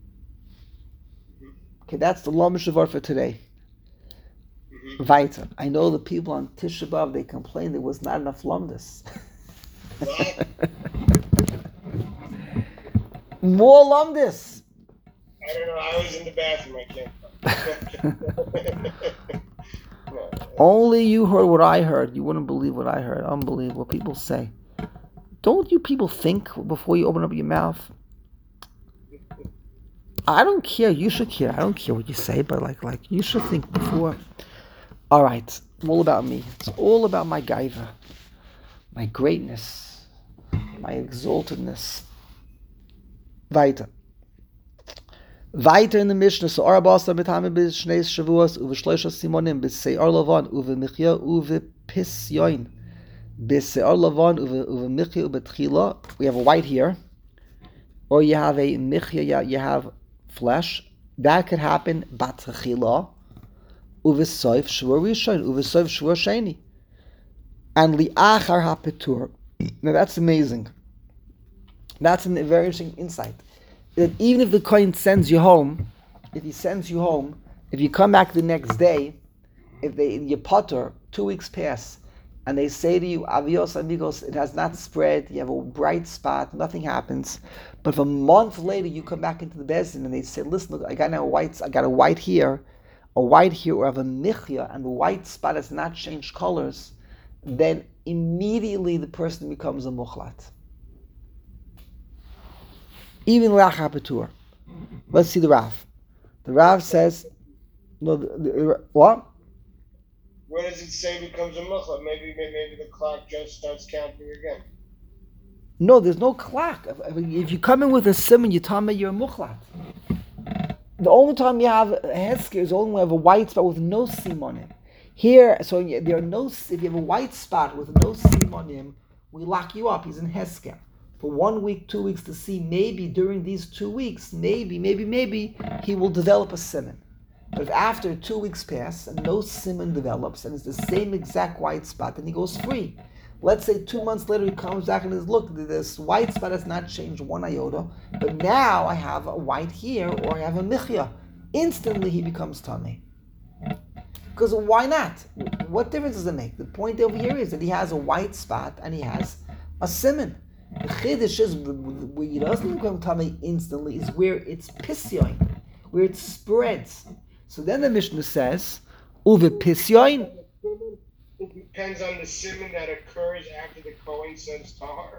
Okay, that's the Lam Shavar for today. Weiter. I know the people on Tisha B'Av, they complained there was not enough lumdus. More lumdis. I don't know. I was in the bathroom. I can't. No. Only you heard what I heard. You wouldn't believe what I heard. Unbelievable. People say. Don't you people think before you open up your mouth? I don't care. You should care. I don't care what you say, but like you should think before. All right. It's all about me. It's all about my gaiva, my greatness, my exaltedness. Weiter. Weiter in der Mishnah, so Arabasa mit Hame bis Shneis Shavuos, uve Shloisha Simonim, bis Seir Lavan, uve Michya, uve Pisyoin, bis Seir Lavan, uve Michya, uve Tchila. We have a white here, or you have a Michya, you have flesh. That could happen, bat Tchila, uve Soif Shvur Rishon, uve Soif Shvur Sheni. And li'achar hapetur. Now that's amazing. That's a very interesting insight. That even if the kohen sends you home, if you come back the next day, if you potter, 2 weeks pass, and they say to you, avios amigos, it has not spread, you have a bright spot, nothing happens, but if a month later you come back into the bezdin and they say, listen, look, I got a white here, or I have a michya, and the white spot has not changed colors, then immediately the person becomes a muchlat. Even Lachar Patur. Let's see the Rav. The Rav says, no, what? Where does it say becomes a muchlat? Maybe the clock just starts counting again. No, there's no clock. If you come in with a simon, you tell me you're a muchlat. The only time you have a hesker is only when you have a white spot with no sim on him. Here, so there are no. If you have a white spot with no sim on him, we lock you up. He's in hesker. For 1 week, 2 weeks to see, maybe during these 2 weeks, maybe, he will develop a simon. But if after 2 weeks pass and no simon develops and it's the same exact white spot, then he goes free. Let's say 2 months later he comes back and says, look, this white spot has not changed one iota, but now I have a white here or I have a michya. Instantly he becomes tamei. Because why not? What difference does it make? The point over here is that he has a white spot and he has a simon. The chiddush is where he doesn't become tamei instantly is where it's pisyoin, where it spreads. So then the Mishnah says, uve pisyoin. It depends on the simon that occurs after the kohen sends tahar.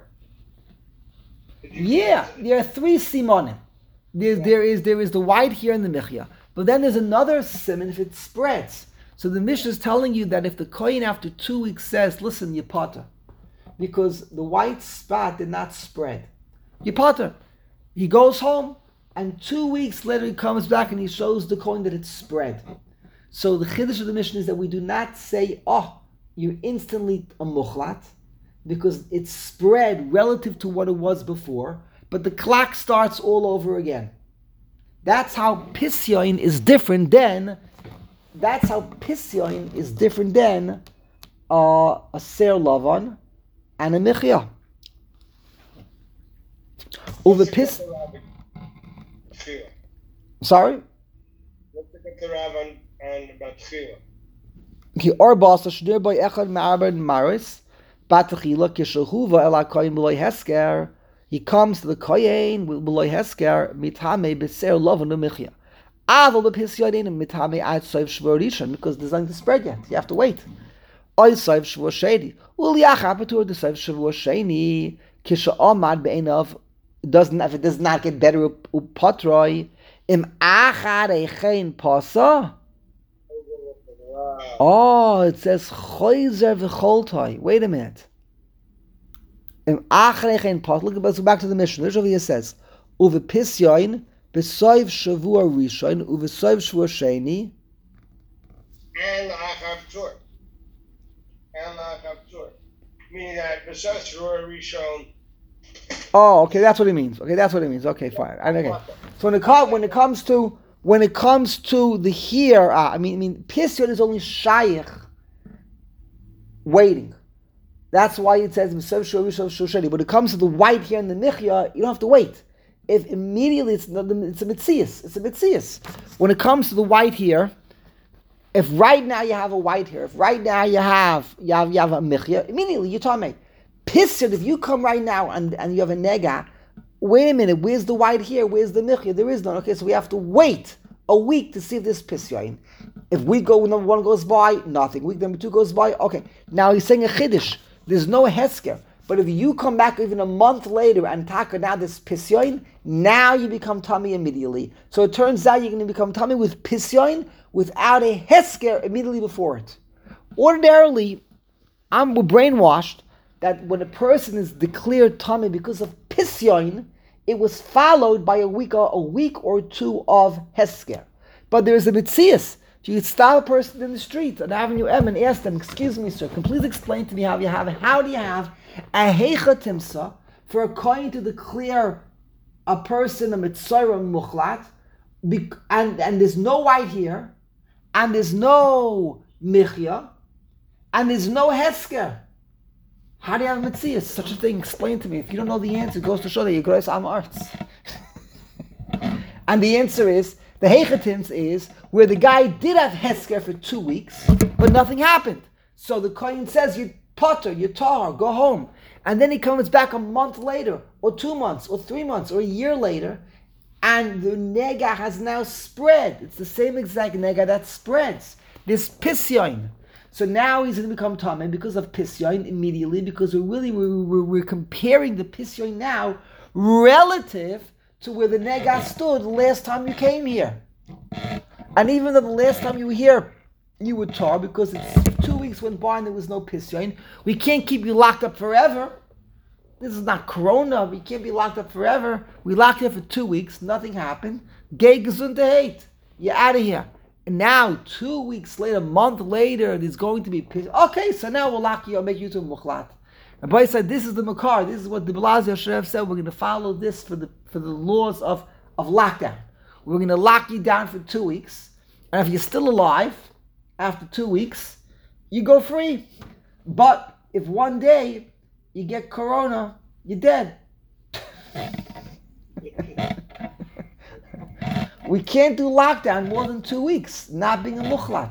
Yeah, there are 3 simonim. There is the white here in the michya, but then there's another simon if it spreads. So the Mishnah is telling you that if the kohen after 2 weeks says, listen, you potter, because the white spot did not spread. You potter. He goes home, and 2 weeks later he comes back and he shows the kohen that it's spread. So the chiddush of the Mishnah is that we do not say, oh, you're instantly a muchlat, because it's spread relative to what it was before, but the clock starts all over again. That's how pisyoin is different than a ser lavan and a michya. Over pis. Sorry. What's the Rav on about tchila? Ki arbas shdir by echad ma'arber maris bat tchila kishuva ela koyin b'loy hesker. He comes to the koyin b'loy hesker mitame b'ser lavan u'michya. Aval b'pisyonin mitame ad soif shvur rishon, because there's nothing to spread yet. You have to wait. Oy soif shvur sheni. U'liach apatur the soif shvur sheni kisha amad be'enav. If it does not get better upatroi im achar echein pasa. Oh, it says choizer v'choltoi. Wait a minute. Im achar echein pasa. Let's go back to the Mishnah. This over here says uve pisyoin b'soiv shavua rishon uve soiv shavua sheni and la'achar ptur. Meaning that b'soiv shavua rishon. Oh, okay, that's what it means. Okay, fine. Okay. So when it comes to the here, pisyon is only shaykh waiting. That's why it says when it comes to the white here in the michya, you don't have to wait. If immediately it's a mitzias. When it comes to the white here, if right now you have a white here, if right now you have a michya, immediately you're talking about pisyon. If you come right now and you have a nega, wait a minute, where's the white hair? Where's the michya? There is none. Okay, so we have to wait a week to see if there's pisyain. If week number 1 goes by, nothing. Week number 2 goes by, okay. Now he's saying a chiddush. There's no hesker. But if you come back even a month later and taka now this pisyoin, now you become tummy immediately. So it turns out you're going to become tummy with pisyoin without a hesker immediately before it. Ordinarily, we're brainwashed that when a person is declared tummy because of pisyoin, it was followed by a week or two of hesker. But there is a mitzias. You could stop a person in the street on Avenue M and ask them, excuse me, sir, can you please explain to me how do you have a heicha timsa for a kohen to declare a person a mitzvah muchlat, and there's no white hair, and there's no michya, and there's no hesker. How do you have a mitzvah? Such a thing, explain to me. If you don't know the answer, it goes to show that you're gross am arts. And the answer is, the heichatims is where the guy did have hesker for 2 weeks, but nothing happened. So the kohen says, you potter, you tar, go home. And then he comes back a month later, or 2 months, or 3 months, or a year later, and the nega has now spread. It's the same exact nega that spreads. This pisyoin. So now he's going to become tamei because of pisyoin immediately, because we're comparing the pisyoin now relative to where the nega stood last time you came here. And even though the last time you were here, you were tar, because it's 2 weeks went by and there was no pisyoin. We can't keep you locked up forever. This is not corona. We can't be locked up forever. We locked you up for 2 weeks. Nothing happened. Gay gesundheit. You're out of here. And now, 2 weeks later, a month later, there's going to be pisyoin. Okay, so now we'll lock you up, make you to a mukhlat. Rabbi said, this is the makar. This is what the Blasio Shrev said. We're going to follow this for the laws of lockdown. We're going to lock you down for 2 weeks. And if you're still alive after 2 weeks, you go free. But if one day you get corona, you're dead. We can't do lockdown more than 2 weeks, not being a mukhlat.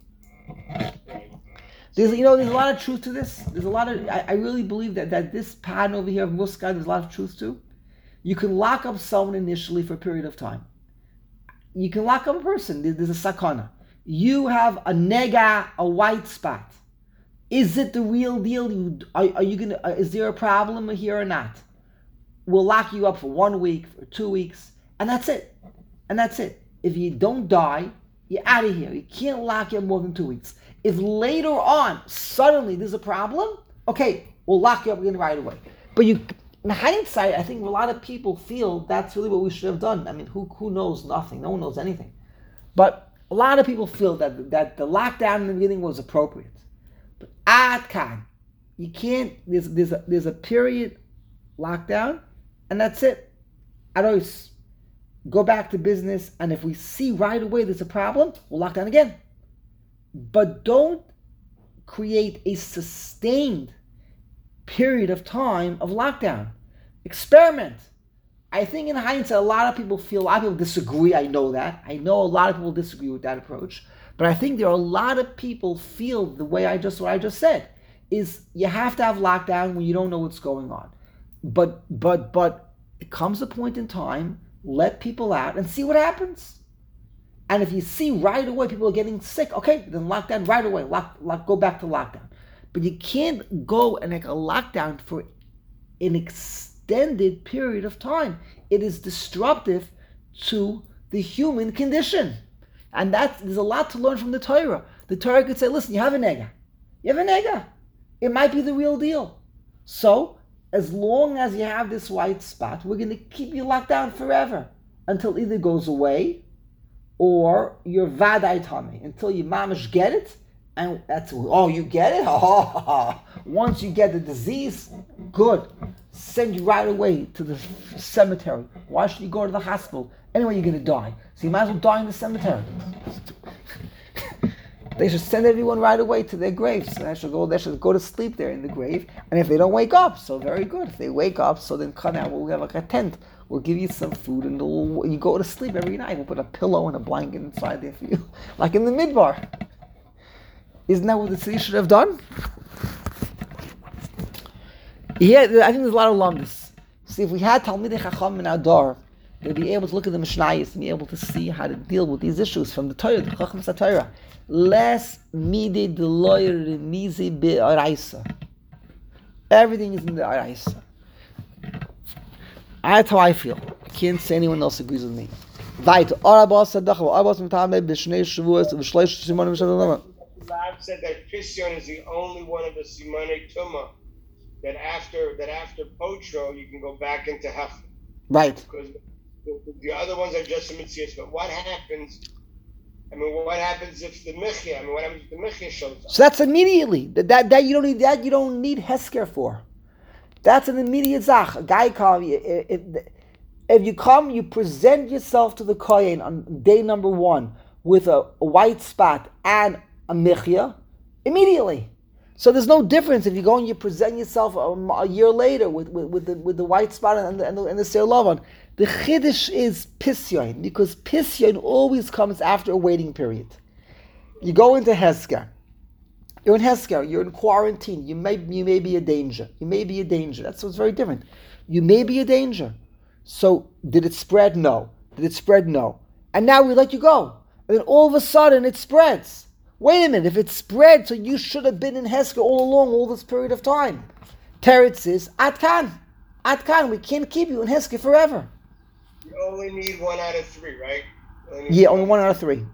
There's a lot of truth to this. There's a lot of, I really believe that this pattern over here of Muscat, there's a lot of truth to. You can lock up someone initially for a period of time. You can lock up a person. There's a sakana. You have a nega, a white spot. Is it the real deal? Are you gonna? Is there a problem here or not? We'll lock you up for 1 week, for 2 weeks, and that's it. And that's it. If you don't die, you're out of here. You can't lock you up more than 2 weeks. If later on, suddenly there's a problem, okay, we'll lock you up again right away. But in hindsight, I think a lot of people feel that's really what we should have done. I mean, who knows nothing? No one knows anything. But a lot of people feel that the lockdown in the beginning was appropriate. But ad kan, you can't, there's a period lockdown, and that's it. Aros, go back to business, and if we see right away there's a problem, we'll lock down again. But don't create a sustained period of time of lockdown. Experiment. I think in hindsight, a lot of people disagree. I know that. I know a lot of people disagree with that approach. But I think there are a lot of people feel the way what I just said, is you have to have lockdown when you don't know what's going on. But it comes a point in time, let people out and see what happens. And if you see right away people are getting sick, okay, then lockdown right away. Go back to lockdown. But you can't go and make a lockdown for an extended period of time. It is disruptive to the human condition. And there's a lot to learn from the Torah. The Torah could say, listen, you have a nega. It might be the real deal. So, as long as you have this white spot, we're going to keep you locked down forever until either goes away or you're vadai tummy, until you mamish get it. And you get it? Once you get the disease, good. Send you right away to the cemetery. Why should you go to the hospital? Anyway, you're going to die. So you might as well die in the cemetery. They should send everyone right away to their graves. They should go to sleep there in the grave. And if they don't wake up, so very good. If they wake up, so then come out, we'll have like a tent. We'll give you some food, and you go to sleep every night. We'll put a pillow and a blanket inside there for you. Like in the midbar. Isn't that what the city should have done? Yeah, I think there's a lot of lumbus. See, if we had Talmidei Chacham in our door, they'd be able to look at the Mishnayos and be able to see how to deal with these issues from the Torah, the Chacham Torah. Less midi de lawyer mizi be araisa. Everything is in the araisa. That's how I feel. I can't say anyone else agrees with me. Weiter. Arabas sadach, Arabas mitame b'shnei shavuos v'shleish simanim shalom. Lab said that Pisyon is the only one of the Simonei Tumah that after Potro you can go back into Hef. Right. Because the other ones are just a mitzvahs. But what happens? I mean, what happens if the Michya? I mean, what happens if the Michya shows up? So that's immediately. That you don't need. That you don't need Hesker for. That's an immediate zach. A guy come. If you come, you present yourself to the Kohen on day number 1 with a white spot and a Michya immediately. So there's no difference if you go and you present yourself a year later with the white spot and the Seir Lavan. The Chiddush is Pisyon, because Pisyon always comes after a waiting period. You go into Hesker. You're in Hesker. You're in quarantine. You may be a danger. You may be a danger. That's what's very different. You may be a danger. So did it spread? No. Did it spread? No. And now we let you go. And then all of a sudden it spreads. Wait a minute. If it spread, so you should have been in Hesker all along, all this period of time. Teretz is Atkan. Atkan. We can't keep you in Hesker forever. You only need 1 out of 3, right? Only 1 out of 3.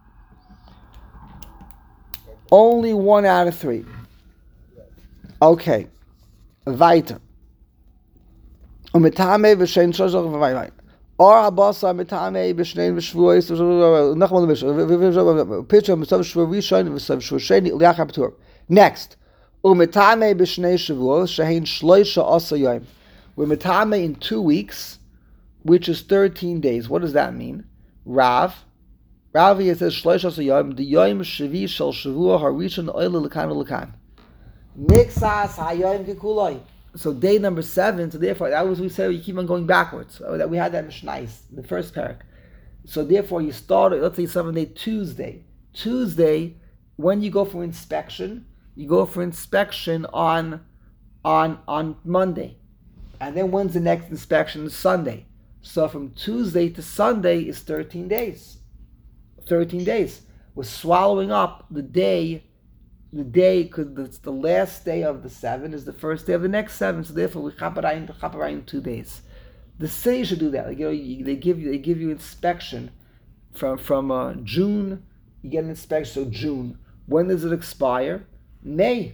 Only 1 out of 3. Okay. Weiter. Umetame v'shein shoshach v'vayvay. Or abasa metame b'shnein v'shvuos nachmal v'shvuos pitcha v'sav shvu rishon v'sav shvu sheni liach ha'ptur. Next. Umetame b'shnei shavuos shehein shloisha asa yom. We're metame in 2 weeks, which is 13 days. What does that mean? Ravi says shloisha asa yom the yom shvi shel shavua harishon oile l'kan l'kan. Nixas hayom v'kuloi. So day number 7, so therefore, that was we said you keep on going backwards. So that we had that Mishnais, the first parak. So therefore you start, let's say 7-day Tuesday. Tuesday, when you go for inspection, you go for inspection on Monday. And then when's the next inspection? Sunday. So from Tuesday to Sunday is 13 days. 13 days. We're swallowing up the day, because it's the last day of the 7 is the first day of the next 7, so therefore we chaparayim in 2 days. The city should do that. Like, they give you inspection from June. You get an inspection. So June. When does it expire? May.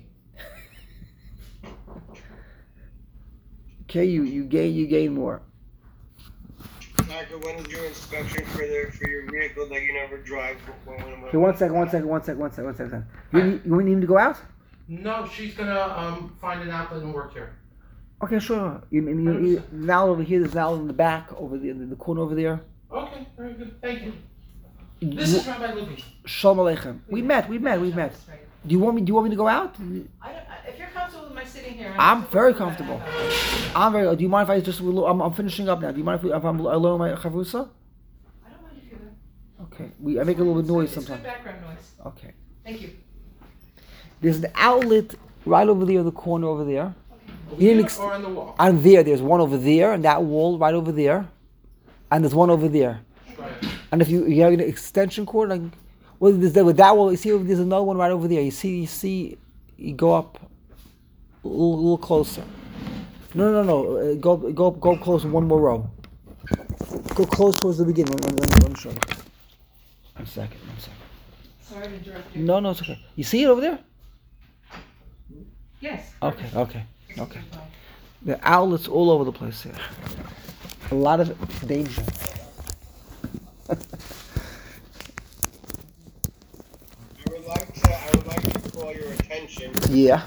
Okay, you gain more. Michael, when is your inspection for your vehicle that you never drive? Okay, one second. You need him to go out? No, she's gonna find an outlet and work here. Okay, sure. You now over here, there's now in the back, over the corner over there. Okay, very good. Thank you. This is Rabbi Levy. Shalom Aleichem. We met. Do you want me to go out? If you're comfortable with my sitting here, I'm very comfortable. Do you mind if I just? I'm finishing up now. Do you mind if I'm alone my chavrusa? I don't mind if you're there. Okay. I make a little bit of noise sometimes. It's good background noise. Okay. Thank you. There's an outlet right over there in the corner over there. Here or on the wall? And there's one over there, and that wall right over there, and there's one over there. Right. And if you have an extension cord, like, well, there's that wall. You see, there's another one right over there. You see, you go up a little closer. No. Go closer. One more row. Go close towards the beginning. Let me show you. One second. Sorry to interrupt you. No, it's okay. You see it over there? Yes. Okay. The outlets all over the place here. A lot of danger. I would like to call your attention. Yeah.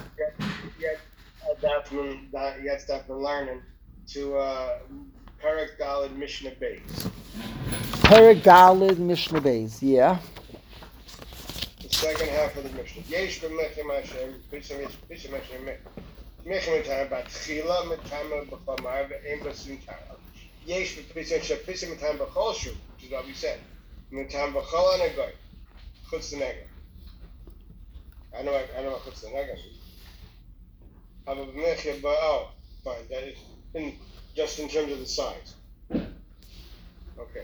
Yes, Dr. Learning to Perek Daled Mishnah Beis. Perek Daled Mishnah Beis. Yeah. The second half of the Mishnah. Yesh b'mechem Hashem, b'shem Hashem, mechem etam b'tchila metam b'chamar ve'em b'sun tara. Yesh b'shem metam b'chol shu, which is what we said. Metam b'chol anagoy, chutz l'negel. I know what chutz l'negel is. Fine. That is just in terms of the size. Okay.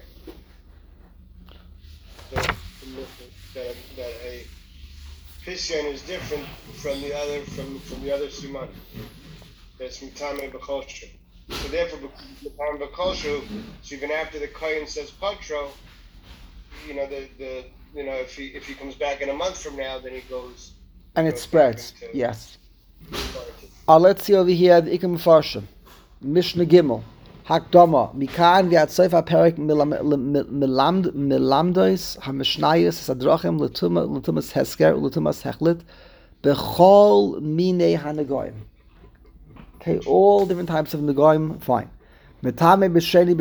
So that a Pisyon is different from the other Siman. That's Mitame B'Choshu. So therefore, Mitame B'Choshu, so even after the Kohen says Patro, if he comes back in a month from now, then he goes. And it spreads. Yes. Let's see over here the Ikem Farshim. Mishnah Gimel. Hakdama. Mikan v'atzoif ha'perek milamdois ha'mishnayos sadrachim l'tumas hesker l'tumas hechlit b'chol minei ha'negoim. Okay, all different types of negoim, fine. Metame b'shnei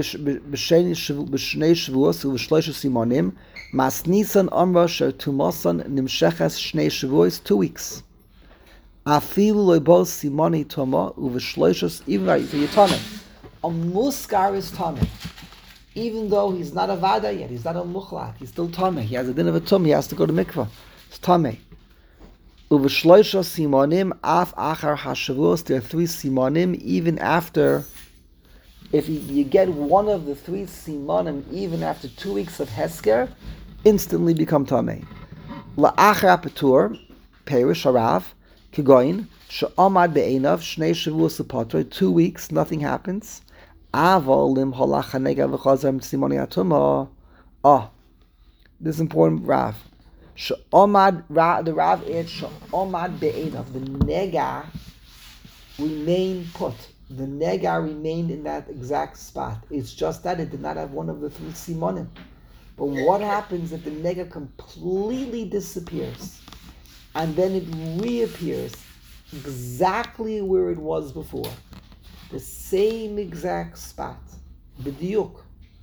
shvuos u'v'shloisha simonim mas nisan amra sher tumosan nimsheches shnei shvuos 2 weeks. Afilu loibos simoni toma uv'shloishos even right. So you're tamei. A muskar is tamei, even though he's not a vada yet. He's not a muchlat. He's still tamei. He has a din of a tum. He has to go to mikvah. It's tamei. Uv'shloishos simonim af achar hashavos. There are 3 simonim even after. If you get one of the 3 simonim even after 2 weeks of hesker, instantly become tamei. La'achar apatur perish harav. Kigoin, she'amad be'enav, shnei shavuos lepatro, 2 weeks, nothing happens. Aval lim halach hanega v'chazar simoni atuma. This is important, Rav. She'amad, the Rav adds she'amad be'enav. The nega remained put. The nega remained in that exact spot. It's just that it did not have one of the 3 simonim. But what happens if the nega completely disappears? And then it reappears exactly where it was before. The same exact spot. B'diuk.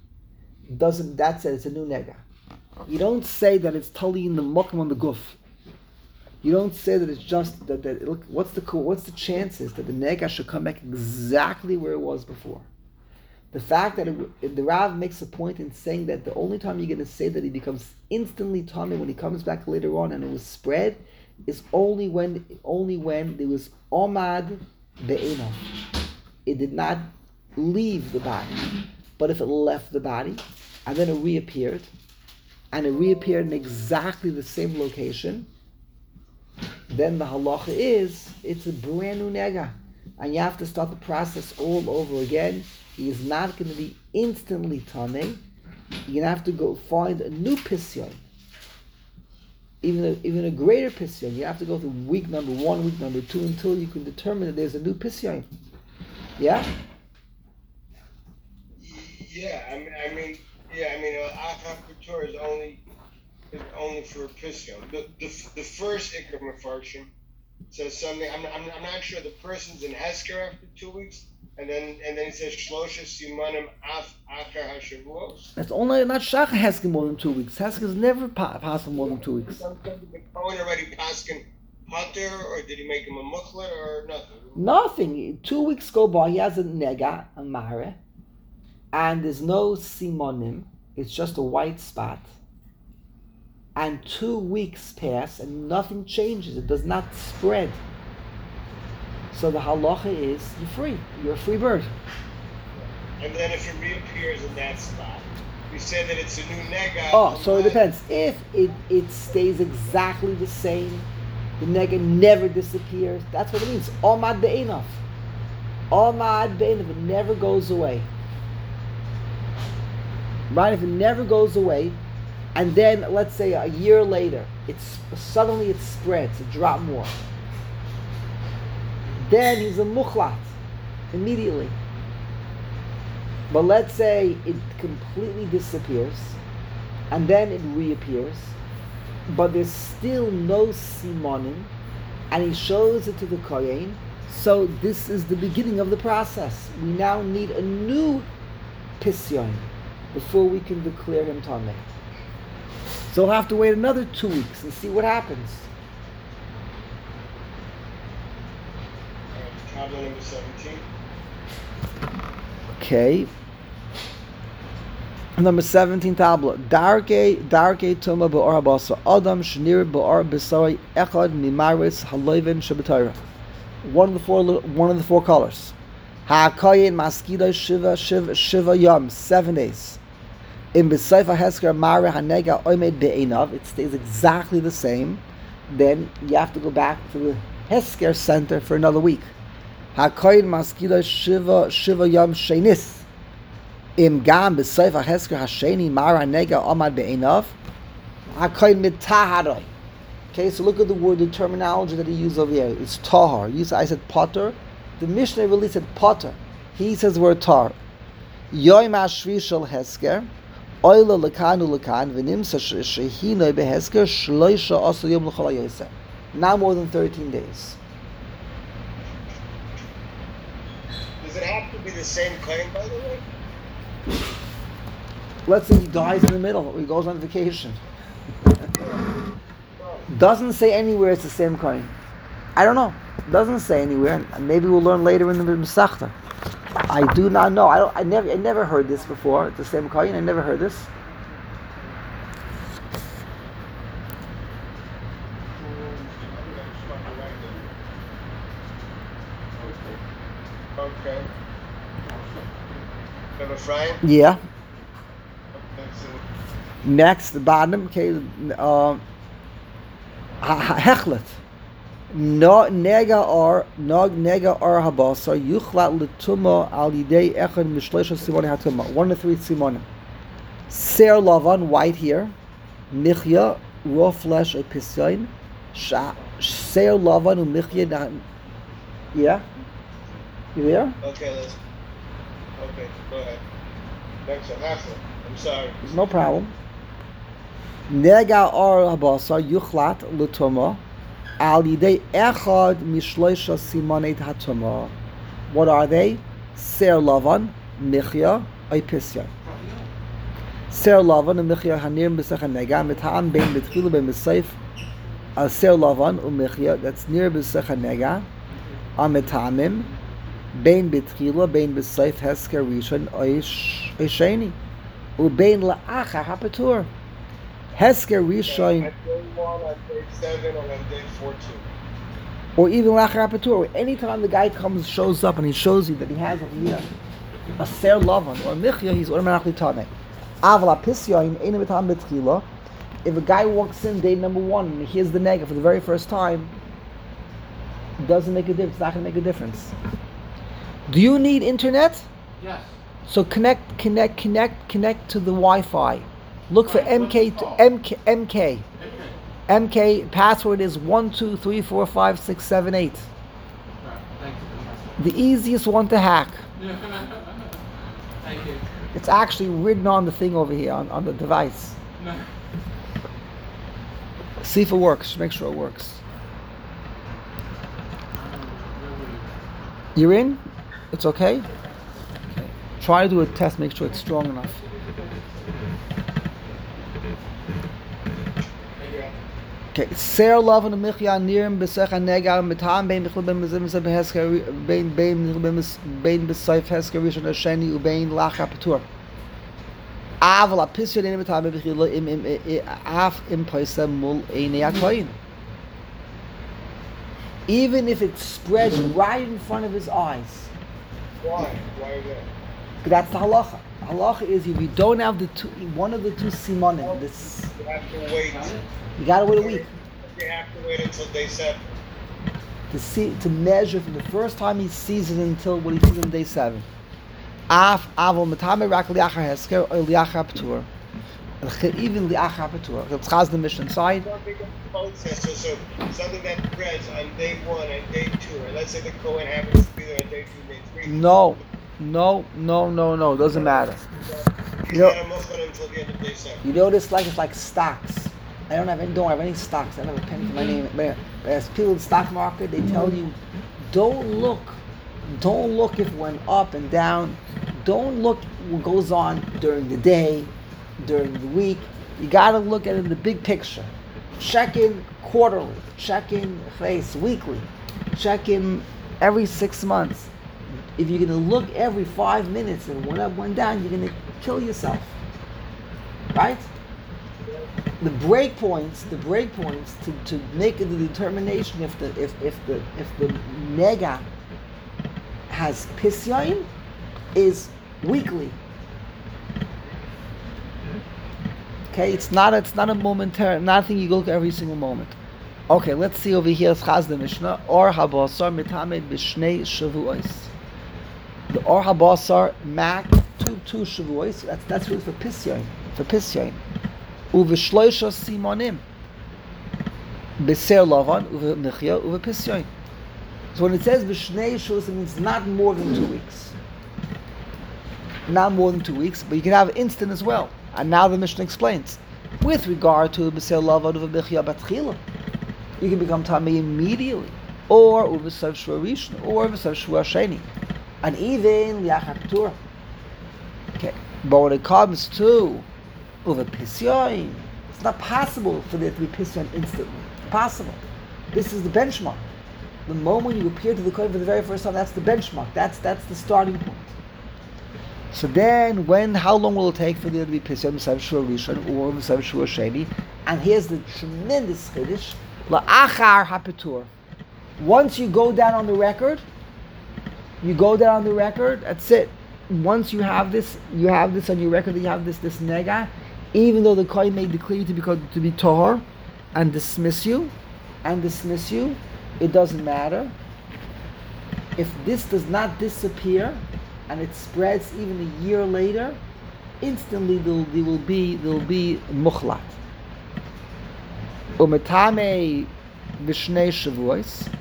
That's it, it's a new nega. You don't say that it's tali in the mokum on the guf. You don't say that it's just that look, what's the chances that the nega should come back exactly where it was before? The fact that the Rav makes a point in saying that the only time you're going to say that he becomes instantly tummy when he comes back later on and it was spread is only when there was omad be'enav. It did not leave the body. But if it left the body and then it reappeared, and it reappeared in exactly the same location, then the halacha is it's a brand new nega. And you have to start the process all over again. He is not going to be instantly tamei. You're going to have to go find a new pisyon. Even a greater pisyon. You have to go through week number 1, week number 2, until you can determine that there's a new pisyon. Yeah? I mean, Achaf Couture is only for a pisyon. The first Iker Mefarshim says something. I'm not sure the person's in Hesker after 2 weeks, and then it says Shlosha Simanim Af Achar HaShavuos. That's only not Shach Hesker more than 2 weeks. Hesker is never possible more than 2 weeks. Did the Kohen already paskin Potter, or did he make him a muchler, or nothing? Nothing. 2 weeks go by. He has a nega, a mare, and there's no simonim. It's just a white spot. And 2 weeks pass and nothing changes. It does not spread. So the halacha is you're free. You're a free bird. And then if it reappears in that spot, you say that it's a new nega. So it depends. If it stays exactly the same, the nega never disappears. That's what it means. Omad be'enav. Omad be'enav. It never goes away. Right? If it never goes away, and then let's say a year later, suddenly it spreads, it drops more. Then he's a muchlat immediately. But let's say it completely disappears, and then it reappears, but there's still no simonim, and he shows it to the kohen. So this is the beginning of the process. We now need a new pisyon before we can declare him tamei. So we'll have to wait another 2 weeks and see what happens. Tabla number 17. Okay. Number 17 tabla. Darke tuma ba'or habasa. Adam shnir ba'or b'sari echad mimaris haloivin shabbatayra. One of the four colors. Ha'akoyin maskida shiva yom, 7 days. In B'Seifa Hesker Mara Hanega Omed Be'einav, it stays exactly the same. Then you have to go back to the Hesker center for another week. Ha'akoyin maskida shiva yom shenis. Im Gam B'Seifa Hesker Hasheni Mara Hanega Omed Be'einav. Ha'akoyin mitaharoi. Okay, so look at the word, the terminology that he used over here. It's tahar. I said potter. The Mishnah really said potter. He says the word tar. Yoim hashvi shel hesker, oila lekanu lekan, v'nimsa shehinoi behesker, shloisha osu yom l'chol hayoser. Now more than 13 days. Does it have to be the same claim, by the way? Let's say he dies in the middle, or he goes on vacation. Doesn't say anywhere it's the same coin. I don't know. Doesn't say anywhere. And maybe we'll learn later in the Masechta. I do not know. I never heard this before. It's the same coin. I never heard this. Okay. Have a frying? Yeah. Okay, so Next, the bottom. Okay. Hechlet. No nega or habasar yuchlat l'tuma al yidei echad mishlesha simoni hatuma. 1 to 3 simoni. Ser lavan, white here. Michya, raw flesh or pisyain. Ser lavan u michya. Yeah. You there? okay, go ahead. Next one, Hafla. I'm sorry. No problem. Nega or habasar yuchlat l'tuma. Al yidei echad mishloisha simonei hatuma. What are they? Ser lavan, michya, oipisya. Ser lavan and michya hanir b'sech hanega mitam bein betchilu bein b'seif. Ser lavan u'michya, that's near b'sech hanega. Amitamim bein betchilu bein b'seif hesker rishon oisheni ubein la'achar hapatur. Hesker rishon. On day 1, on day 7, and on day 14. Or even lachar hapatur. Anytime the guy shows up and he shows you that he has a ser lavan or a michya, he's automatically tane. Aval apisyain einu mitam betchila. If a guy walks in day number 1 and he hears the nega for the very first time, it doesn't make a difference. It's not going to make a difference. Do you need internet? Yes. So connect to the Wi-Fi. Look for MK. MK password is 1234567 8. Right. Thank you. The easiest one to hack. Thank you. It's actually written on the thing over here on the device. No. See if it works. Make sure it works. You're in? It's okay? Okay. Try to do a test. Make sure it's strong enough. Okay, Ser Lavan and Michya Nirim B'Secha Nega Mitam Bein B'Chul Bein B'Zim B'Zim B'Hesker Bein B'Seif Hesker Rishon Hasheni Ubein Lacha Patur. Aval Apisya Dein Mitam B'Chila Im Af Im Paisa Mul Einei HaKoyin. Even if it spreads right in front of his eyes. Why? Why is that? That's the halacha. Halacha is if you don't have one of the two simonim, this You have to wait. you gotta wait a week You have to wait until day 7. to measure from the first time he sees it until what he sees on day 7. Af avol matame rak liachar hesker or liachar patur. Even liachar patur. It's chaz the mission side. Something that spreads on day 1 and day 2, and let's say the Kohen happens to be there on day 2, day 3. No. Doesn't matter. He's not a muffin until the end of day 7. You know what it's like stocks. I don't have any stocks. I don't have a penny to my name. But as people in the stock market, they tell you, don't look if it went up and down. Don't look what goes on during the day, during the week. You got to look at it in the big picture. Check in quarterly. Check in weekly. Check in every 6 months. If you're going to look every 5 minutes and went up, went down, you're going to kill yourself. Right? The breakpoints to make the determination if the nega has pisyain is weekly. Okay, it's not a momentary, nothing you look every single moment. Okay, let's see over here. Chaz the Mishnah. Or habasar mitamed b'shnei shavuos. The or habasar mak two shavuos. That's really for pisyain. For pisyain. Uv'shloisha simonim. B'ser lavan uv'mechia uv'pisyain. So when it says b'shnei shavuos, it means not more than 2 weeks. Not more than 2 weeks, but you can have instant as well. And now the Mishnah explains, with regard to b'ser lavan uv'mechia batchila, you can become tamei immediately, or uv'sav shua rishon, or uv'sav shua sheni, and even liachar keturah. Okay, but when it comes to uv'pisyain, it's not possible for there to be pisyain instantly. Possible. This is the benchmark. The moment you appear to the kohen for the very first time, that's the benchmark. That's the starting point. So then, how long will it take for there to be pisyain b'sav shua rishon or b'sav shua sheni? And here's the tremendous chiddush: la'achar hapetur. Once you go down on the record, that's it. Once you have this on your record that you have this nega, even though the kohen may declare you to be tahor and dismiss you, it doesn't matter. If this does not disappear and it spreads even a year later, instantly there will be mukhlat. Umetame b'shnei shavuos,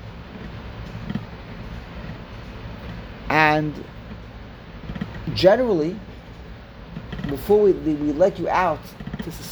and generally, before we let you out to